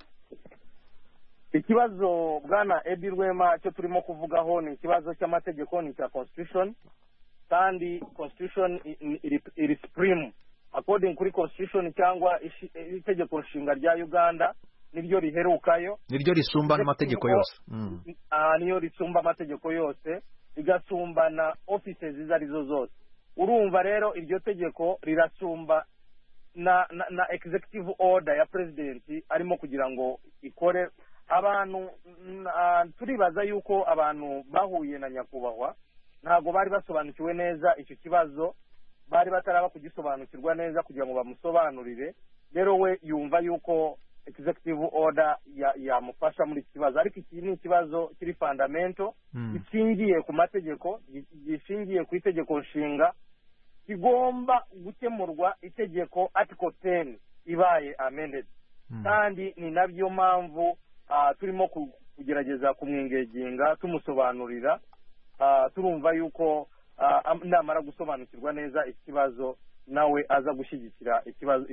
Ikibazo bwana Edi Rwema cyo turimo kuvugaho ni ikibazo cy'amategeko, ni cya constitution, kandi constitution iri supreme according kuri constitution cyangwa itegeko nshinga rya Uganda niryo riherukayo, niryo risumba amategeko yose. Niyo risumba amategeko yose, rigasumba na offices zarizo zose. Urumva rero iryo tegeko rirasumba na executive order ya president arimo kugira ngo ikore. Abantu turibaza yuko abantu bahuye na nyakubahwa ntabwo bari basobanukiwe neza icyo kibazo, bari bataraba kugisobanukirwa neza kugira ngo bamusobanurire. Rero we yumva yuko executive order yamufasha muri iki kibazo, ariko iki ni ikibazo kiri fundamental gishingiye ku mategeko, gishingiye ku itegeko nshinga, kigomba gukemurwa itegeko article 10 ibaye amended. Kandi ni nabyo mpamvu turimo kugerageza kumwingeginga tumusobanurira, turumva yuko namara gusobanukirwa neza ikibazo nawe aza gushyigikira ikibazo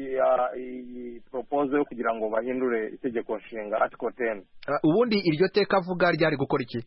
iyi proposal yo kugira ngo bahindure itegeko nshinga article 10. Ubundi iryo teka avuga ryari gukora iki?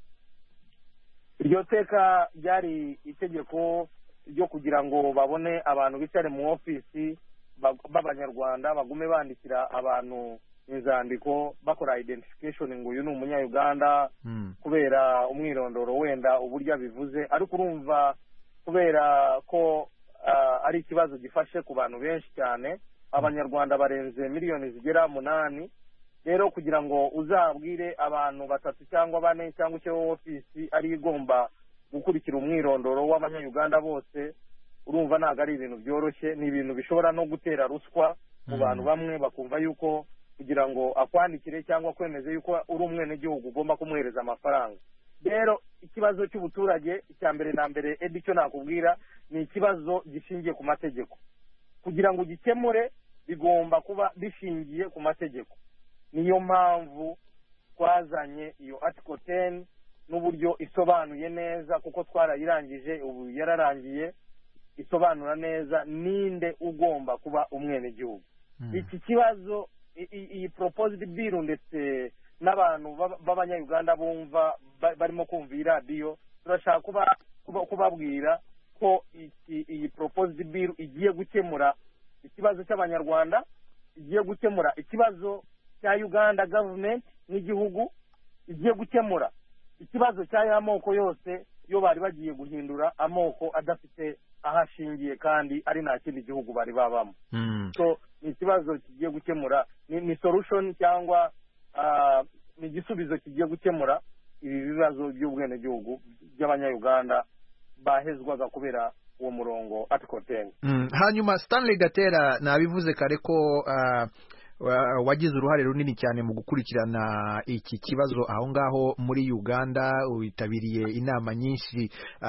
Iryo teka ryari itegeko ryo kugira ngo babone abantu bicare mu ofisi b'abanyarwanda bagume bandikira abantu inzandiko bakora identification ngo uyu ni umunya-Uganda kubera umwirondoro wenda uburyo abivuze, ariko urumva kubera ko ari ikibazo gifashe ku bantu benshi cyane, abanyarwanda barenze miliyoni zigera 8. Rero kugira ngo uzabwire abantu 3 cyangwa 4 cyangwa icyo ofisi ari igomba gukurikira umwirondoro w'abanya-Uganda bose, urumva ntabwo ari ibintu byoroshye, ni ibintu bishobora no gutera ruswa mu bantu bamwe, bakumva yuko kugira ngo akwandikire cyangwa kwemeze yuko uri umwenegihugu ugomba kumuhereza amafaranga. Rero ikibazo cy'ubuturage icya mbere na mbere icyo nakubwira ni ikibazo gishingiye ku mategeko. Kugira ngo gikemure bigomba kuba bishingiye ku mategeko. Niyo mpamvu twazanye iyo article 10 n'uburyo isobanuye neza, kuko twarayirangije, ubu yararangiye, isobanura neza ninde ugomba kuba umwenegihugu. Iki kibazo iyi proposed bill ndetse n'abantu b'abanya-Uganda bumva barimo kumva iradiyo, turashaka kubabwira ko iyi proposed bill igiye gukemura ikibazo cy'abanyarwanda, igiye gukemura ikibazo cya Uganda government n'igihugu, igiye gukemura ikibazo cy'aya moko yose yo bari bagiye guhindura amoko adafite ahashingiye kandi ari nta kindi gihugu bari babamo. So ni ikibazo kigiye gukemura, ni solution cyangwa ni igisubizo kigiye gukemura ibi bibazo by'ubwenegihugu by'abanya-Uganda bahezwaga kubera uwo murongo article 10. Hanyuma Stanley Gatera nabivuze kare ko wagize uruhare runini cyane mu gukurikirana iki kibazo aho ngaho muri Uganda, witabiriye inama nyinshi,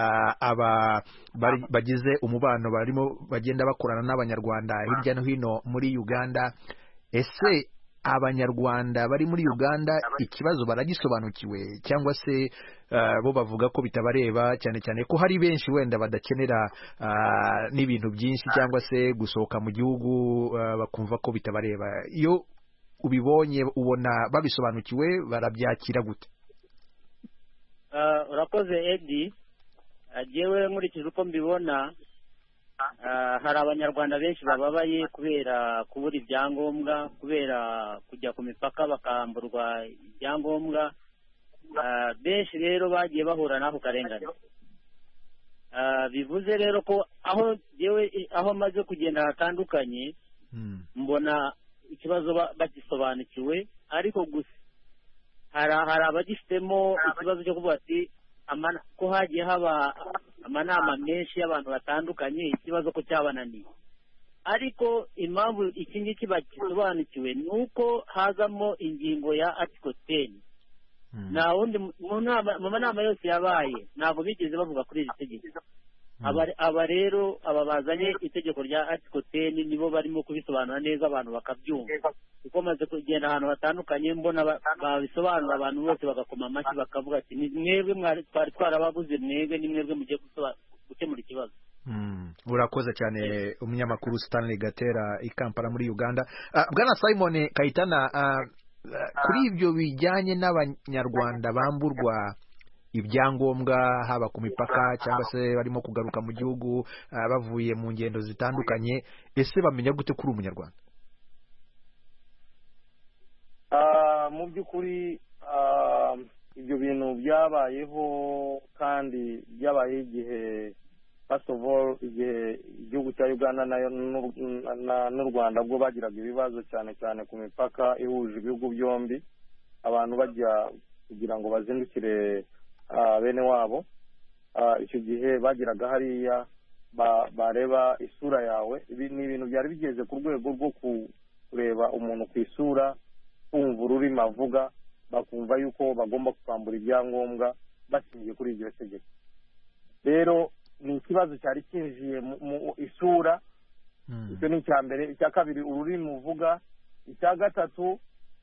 bagize umubano barimo bagenda bakorana n'abanyarwanda hirya no hino muri Uganda. Ese abanyarwanda bari muri Uganda ikibazo baragisobanukiwe cyangwa se bo bavuga ko bitabareba, cyane cyane ko hari benshi wenda badakenera n'ibintu byinshi cyangwa se gusohoka mu gihugu bakumva ko bitabareba? Iyo ubibonye ubona babisobanukiwe, barabyakira gute? Urakoze Eddie. Jewe nkurikije uko mbibona, hari abanyarwanda benshi bababaye kubera kubura ibyangombwa, kubera kujya ku mipaka bakamburwa ibyangombwa. Benshi rero bagiye bahura n'ako karengane. Bivuze rero ko aho maze kugenda hatandukanye, mbona ikibazo bagisobanukiwe, ariko gusa hari abagifitemo ikibazo cyo kuvuga ati ko hagiye haba amanama menshi y'abantu batandukanye, ikibazo ko cyabananiye. Ariko impamvu iki ngiki bagisobanukiwe ni uko hazamo ingingo ya article 10. Na wundi mu nama yose yabaye ntabwo bigeze bavuga kuri iri tegeko. Aba rero bazanye itegeko rya article 10 nibo barimo kubisobanura neza, abantu bakabyumva. Kuko maze kugenda ahantu hatandukanye mbona babisobanura, abantu bose bagakoma amashyi bakavuga ati ni mwebwe twari twarababuze, mwebwe ni mwebwe mugiye gukemura ikibazo. Urakoze cyane umunyamakuru Stanley Gatera i Kampala muri Uganda. Bwana Simon Kayitana, kuri ibyo bijyanye n'abanyarwanda bamburwa ibyangombwa haba ku mipaka cyangwa se barimo kugaruka mu gihugu bavuye mu ngendo zitandukanye, ese bamenya gute kuri umunyarwanda? Mu by'ukuri ibyo bintu byabayeho, kandi byabaye igihe first of all igihe igihugu cya Uganda n'u Rwanda bwo bagiraga ibibazo cyane cyane ku mipaka ihuje ibihugu byombi, abantu bajya kugira ngo bazindukire bene wabo. Icyo gihe bagiraga hariya bareba isura yawe. Ibi ni ibintu byari bigeze ku rwego rwo kureba umuntu ku isura, kumva ururimi avuga, bakumva yuko bagomba kwambura ibyangombwa bashingiye kuri iryo tegeko. Rero ni ikibazo cyari kinjiye mu isura. Icyo ni icya mbere. Icya kabiri ururimi uvuga. Icya gatatu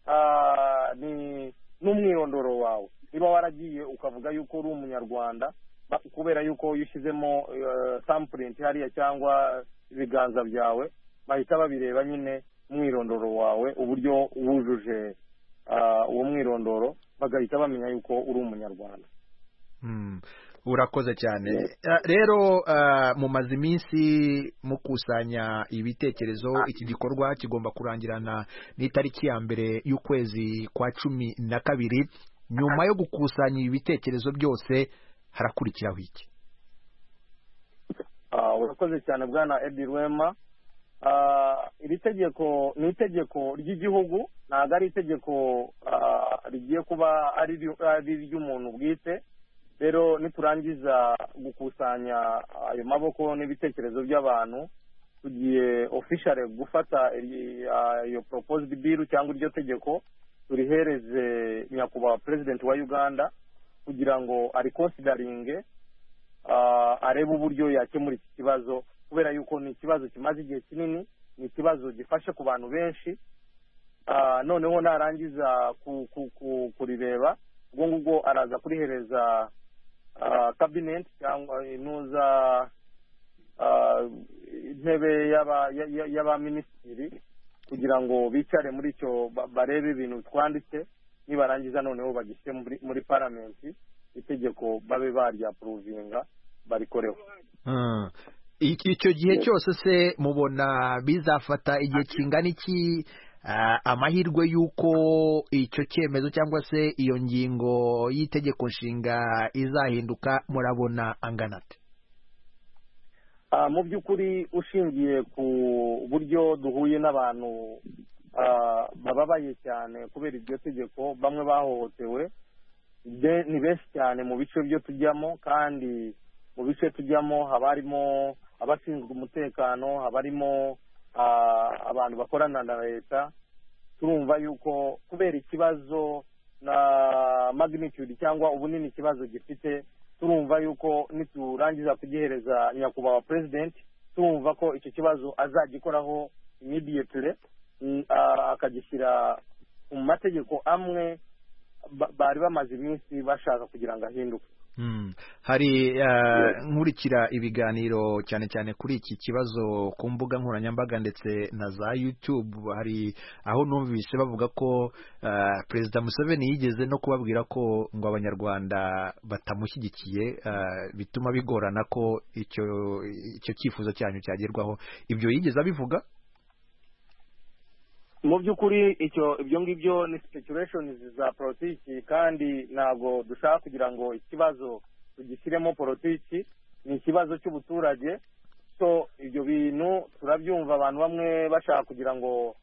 ni n'umwirondoro wawe. Niba waragiye ukavuga yuko uri umunyarwanda kubera yuko yushyizemo thumbprint hariya cyangwa ibiganza byawe, bahita babireba nyine umwirondoro wawe, uburyo wujuje uwo mwirondoro, bagahita bamenya yuko uri umunyarwanda. Urakoze cyane. Rero mumaze iminsi mukusanya ibitekerezo. Iki gikorwa kigomba kurangirana n'itariki ya mbere y'ukwezi kwa 12. Nyuma yo gukusanya ibitekerezo byose harakurikiraho iki? Urakoze cyane bwana Edi Rwema. Iri tegeko ni itegeko ry'igihugu, ntabwo ari itegeko rigiye kuba ari iry'umuntu bwite. Rero niturangiza gukusanya ayo maboko n'ibitekerezo by'abantu, tugiye officially gufata iyo proposed bill cyangwa iryo tegeko, turihereze nyakubahwa president wa Uganda kugira ngo ari considering arebe uburyo yakemura iki kibazo, kubera yuko ni ikibazo kimaze igihe kinini, ni ikibazo gifashe ku bantu benshi. Noneho narangiza kurireba, ubwo ngubwo araza kurihereza cabinet cyangwa inuza intebe y'abaminisitiri kugira ngo bicare muri cyo barebe ibintu twanditse, nibarangiza noneho bagishyire muri parliament, itegeko babe barya approvinga barikoreho. Icyo gihe cyose se mubona bizafata igihe kingana iki? Amahirwe y'uko icyo cyemezo cyangwa se iyo ngingo y'itegeko nshinga izahinduka murabona angana ate? Mu by'ukuri ushingiye ku buryo duhuye n'abantu bababaye cyane kubera iryo tegeko, bamwe bahohotewe, ni benshi cyane mu bice byo tujyamo, kandi mu bice tujyamo haba harimo abashinzwe umutekano, haba harimo abantu bakorana na leta. Turumva yuko kubera ikibazo na magnitude cyangwa ubunini ikibazo gifite, turumva yuko niturangiza kugihereza nyakubahwa president, turumva ko icyo kibazo azagikoraho immediately, akagishyira mu mategeko amwe bari bamaze iminsi bashaka kugira ngo ahinduke. Hari nkurikira ibiganiro cyane cyane kuri iki kibazo ku mbuga nkoranyambaga ndetse na za YouTube, hari aho numvise bavuga ko Perezida Museveni yigeze no kubabwira ko ngo abanyarwanda batamushyigikiye, bituma bigorana ko icyo cyifuzo cyanyu cyagerwaho. Ibyo yigeze abivuga? Mu by'ukuri ibyo ngibyo ni speculations za politiki, kandi ntabwo dushaka kugira ngo ikibazo tugishyiremo politiki. Ni ikibazo cy'ubuturage. So ibyo bintu turabyumva, abantu bamwe bashaka kugira ngo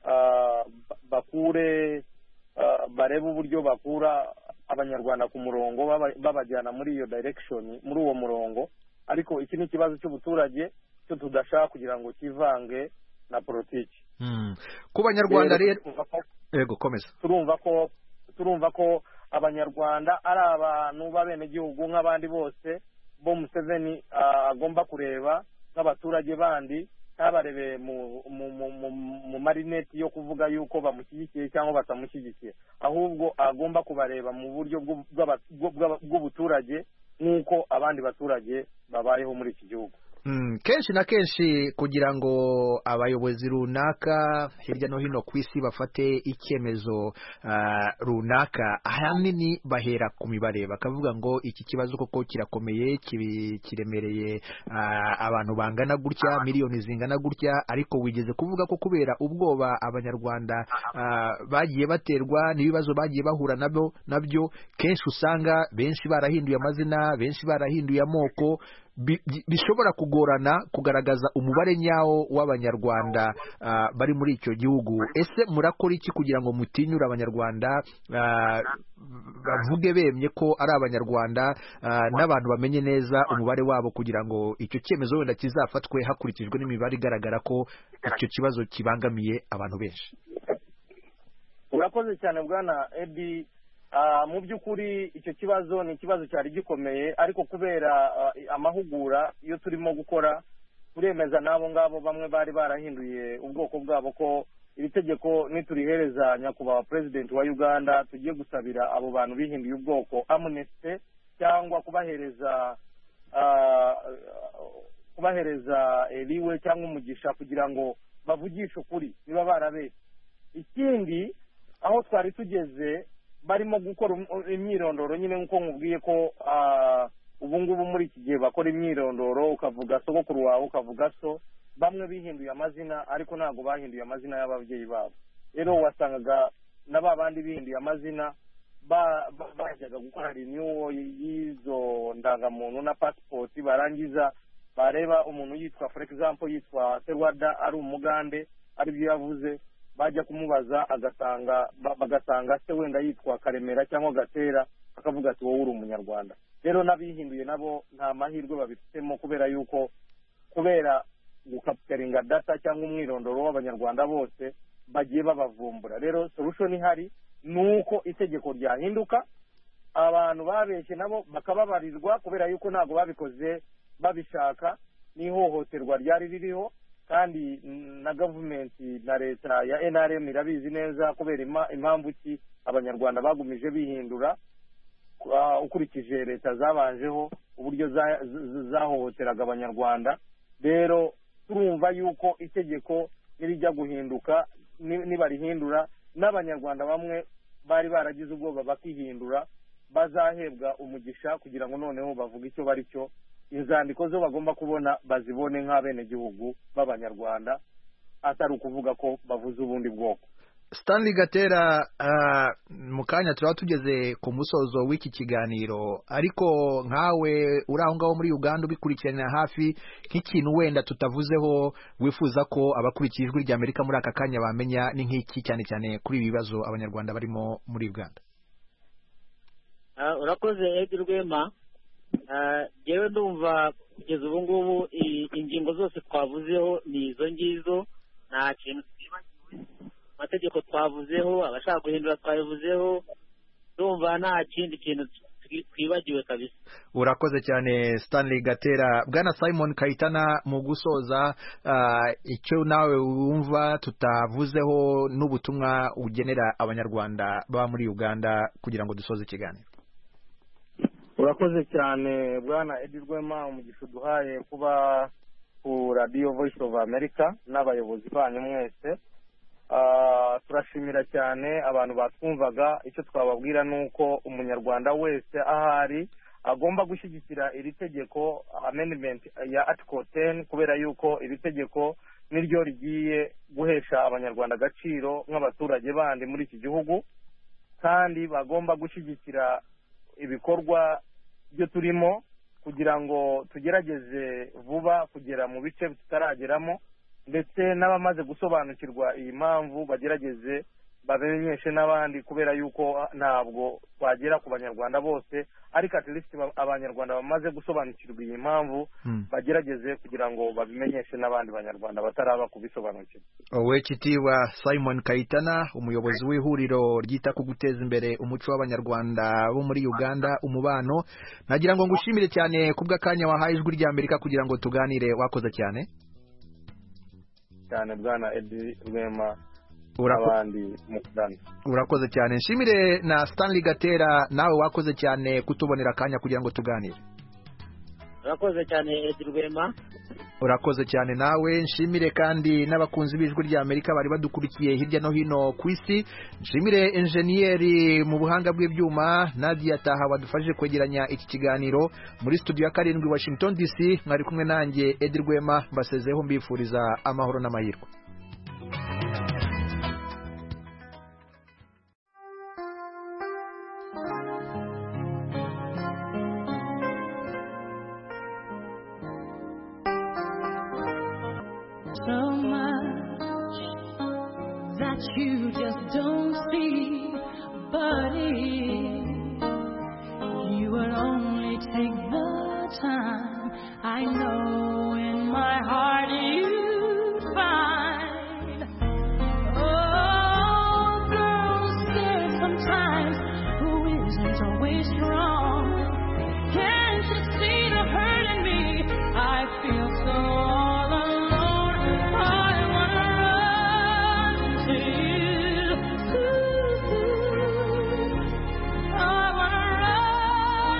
barebe uburyo bakura abanyarwanda ku murongo, babajyana muri iyo direction, muri uwo murongo. Ariko iki ni ikibazo cy'ubuturage cyo tudashaka kugira ngo kivange na politiki. Ku banyarwanda rero yego komeza. Turumva ko abanyarwanda ari abantu b'abenegihugu nk'abandi bose, bo Museveni agomba kureba nk'abaturage bandi, ntabarebe mu marineti yo kuvuga yuko bamushyigikiye cyangwa batamushyigikiye, ahubwo agomba kubareba mu buryo bw'ubuturage nk'uko abandi baturage babayeho muri iki gihugu. Kenshi na kenshi kugira ngo abayobozi runaka hirya no hino ku isi bafate icyemezo runaka, ahanini bahera ku mibare, bakavuga ngo iki kibazo koko kirakomeye, kiremereye abantu bangana gutya, miliyoni zingana gutya. Ariko wigeze kuvuga ko kubera ubwoba abanyarwanda bagiye baterwa n'ibibazo bagiye bahura nabyo, kenshi usanga benshi barahinduye amazina, benshi barahinduye amoko, bishobora kugorana kugaragaza umubare nyawo w'abanyarwanda bari muri icyo gihugu. Ese murakora iki kugira ngo mutinyure abanyarwanda bavuge bemye ko ari abanyarwanda, n'abantu bamenye neza umubare wabo, kugira ngo icyo cyemezo wenda kizafatwe hakurikijwe n'imibare igaragara ko icyo kibazo kibangamiye abantu benshi? urakoze cyane bwana Edi. Mu by'ukuri icyo kibazo ni ikibazo cyari gikomeye, ariko kubera amahugura iyo turimo gukora turemeza n'abo ngabo bamwe bari barahinduye ubwoko bwabo ko iri tegeko niturihereza nyakubahwa President wa Uganda tugiye gusabira abo bantu bihinduye ubwoko amnesty, cyangwa kubahereza eliwe cyangwa umugisha kugira ngo bavugishe ukuri niba barabeshye. Ikindi, aho twari tugeze barimo gukora imyirondoro nyine nk'uko nkubwiye ko ubu ngubu muri iki gihe bakora imyirondoro, ukavuga sogokuru wawe ukavuga so, bamwe bihinduye amazina ariko ntabwo bahinduye amazina y'ababyeyi babo. Rero wasangaga na ba bandi bihinduye amazina bajyaga gukora renewal y'izo ndangamuntu na passport, barangiza bareba umuntu yitwa for example yitwa Serwada ari umugande aribyo yavuze, bajya kumubaza bagasanga se wenda yitwa Karemera cyangwa Gatera, akavuga ati wowe uri umunyarwanda. Rero n'abihinduye nabo nta mahirwe babifitemo, kubera gukapitaringa data cyangwa umwirondoro w'abanyarwanda bose bagiye babavumbura. Rero solution ihari nuko itegeko ryahinduka, abantu babeshye nabo bakababarirwa, kubera yuko ntabwo babikoze babishaka, n'ihohoterwa ryari ririho, kandi na gavumenti na leta ya NRM irabizi neza kubera impamvu ki abanyarwanda bagumije bihindura ukurikije leta zabanjeho uburyo zahohoteraga abanyarwanda. Rero turumva yuko itegeko nirijya guhinduka, nibarihindura, n'abanyarwanda bamwe bari baragize ubwoba bakihindura bazahebwa umugisha kugira ngo noneho bavuge icyo bari cyo. Inzandiko zo bagomba kubona bazibone nk'abenegihugu b'abanyarwanda, atari ukuvuga ko bavuze ubundi bwoko. Stanley Gatera, mu kanya turaba tugeze ku musozo w'iki kiganiro, ariko nkawe uri aho ngaho muri Uganda ubikurikiranira hafi, nk'ikintu wenda tutavuzeho wifuza ko abakurikiye ijwi rya Amerika muri aka kanya bamenya, ni nk'iki cyane cyane kuri ibi bibazo abanyarwanda barimo muri Uganda? Urakoze Edi Rwema. Yewe ndumva kugeza ubu ngubu ingingo zose twavuzeho ni izo ngizo, nta kintu twibagiwe. Amategeko twavuzeho, abashaka guhindura twabivuzeho, ndumva nta kindi kintu twibagiwe kabisa. Urakoze cyane Stanley Gatera. Bwana Simon Kayitana, mu gusoza, icyo nawe wumva tutavuzeho n'ubutumwa ugenera abanyarwanda baba muri Uganda kugira ngo dusoze ikiganiro? Urakoze cyane bwana Edi Rwema, umugisha duhaye kuba ku Radio Voice of America n'abayobozi banyu mwese. Turashimira cyane abantu batwumvaga. Icyo twababwira nuko umunyarwanda wese ahari agomba gushyigikira iri tegeko amendment ya article 10, kubera yuko iri tegeko niryo rigiye guhesha abanyarwanda agaciro nk'abaturage bandi muri iki gihugu, kandi bagomba gushyigikira ibikorwa byo turimo kugira ngo tugerageze vuba kugera mu bice tutarageramo, ndetse n'abamaze gusobanukirwa iyi mpamvu bagerageze babenyeshe n'abandi, kubera yuko ntabwo twagera ku banyarwanda bose, ariko at least abanyarwanda bamaze gusobanukirwa iyi mpamvu bagerageze kugira ngo babimenyeshe n'abandi banyarwanda bataraba kubisobanukirwa. Owekitiibwa Simon Kayitana, umuyobozi w'ihuriro ryita ku guteza imbere umuco w'abanyarwanda bo muri Uganda umubano, nagira ngo ngushimire cyane kubw'akanya wahaye ijwi rya Amerika kugira ngo tuganire. Wakoze cyane bwana Edi Rwema abandi mukudana. Urakoze cyane. Nshimire na Stanley Gatera, nawe wakoze cyane kutubonera akanya kugira ngo tuganire. Urakoze cyane Edi Rwema. Urakoze cyane nawe. Nshimire kandi n'abakunzi b'ijwi rya Amerika bari badukurikiye hirya no hino ku isi. Nshimire enjeniyeri mu buhanga bw'ibyuma Nadia Taha wadufashije kwegeranya iki kiganiro. Muri studio ya 7 Washington DC mwari kumwe nanjye Edi Rwema, mbasezeho mbifuriza amahoro n'amahirwe. so much that you just don't see. But if you would only take the time, I know in my heart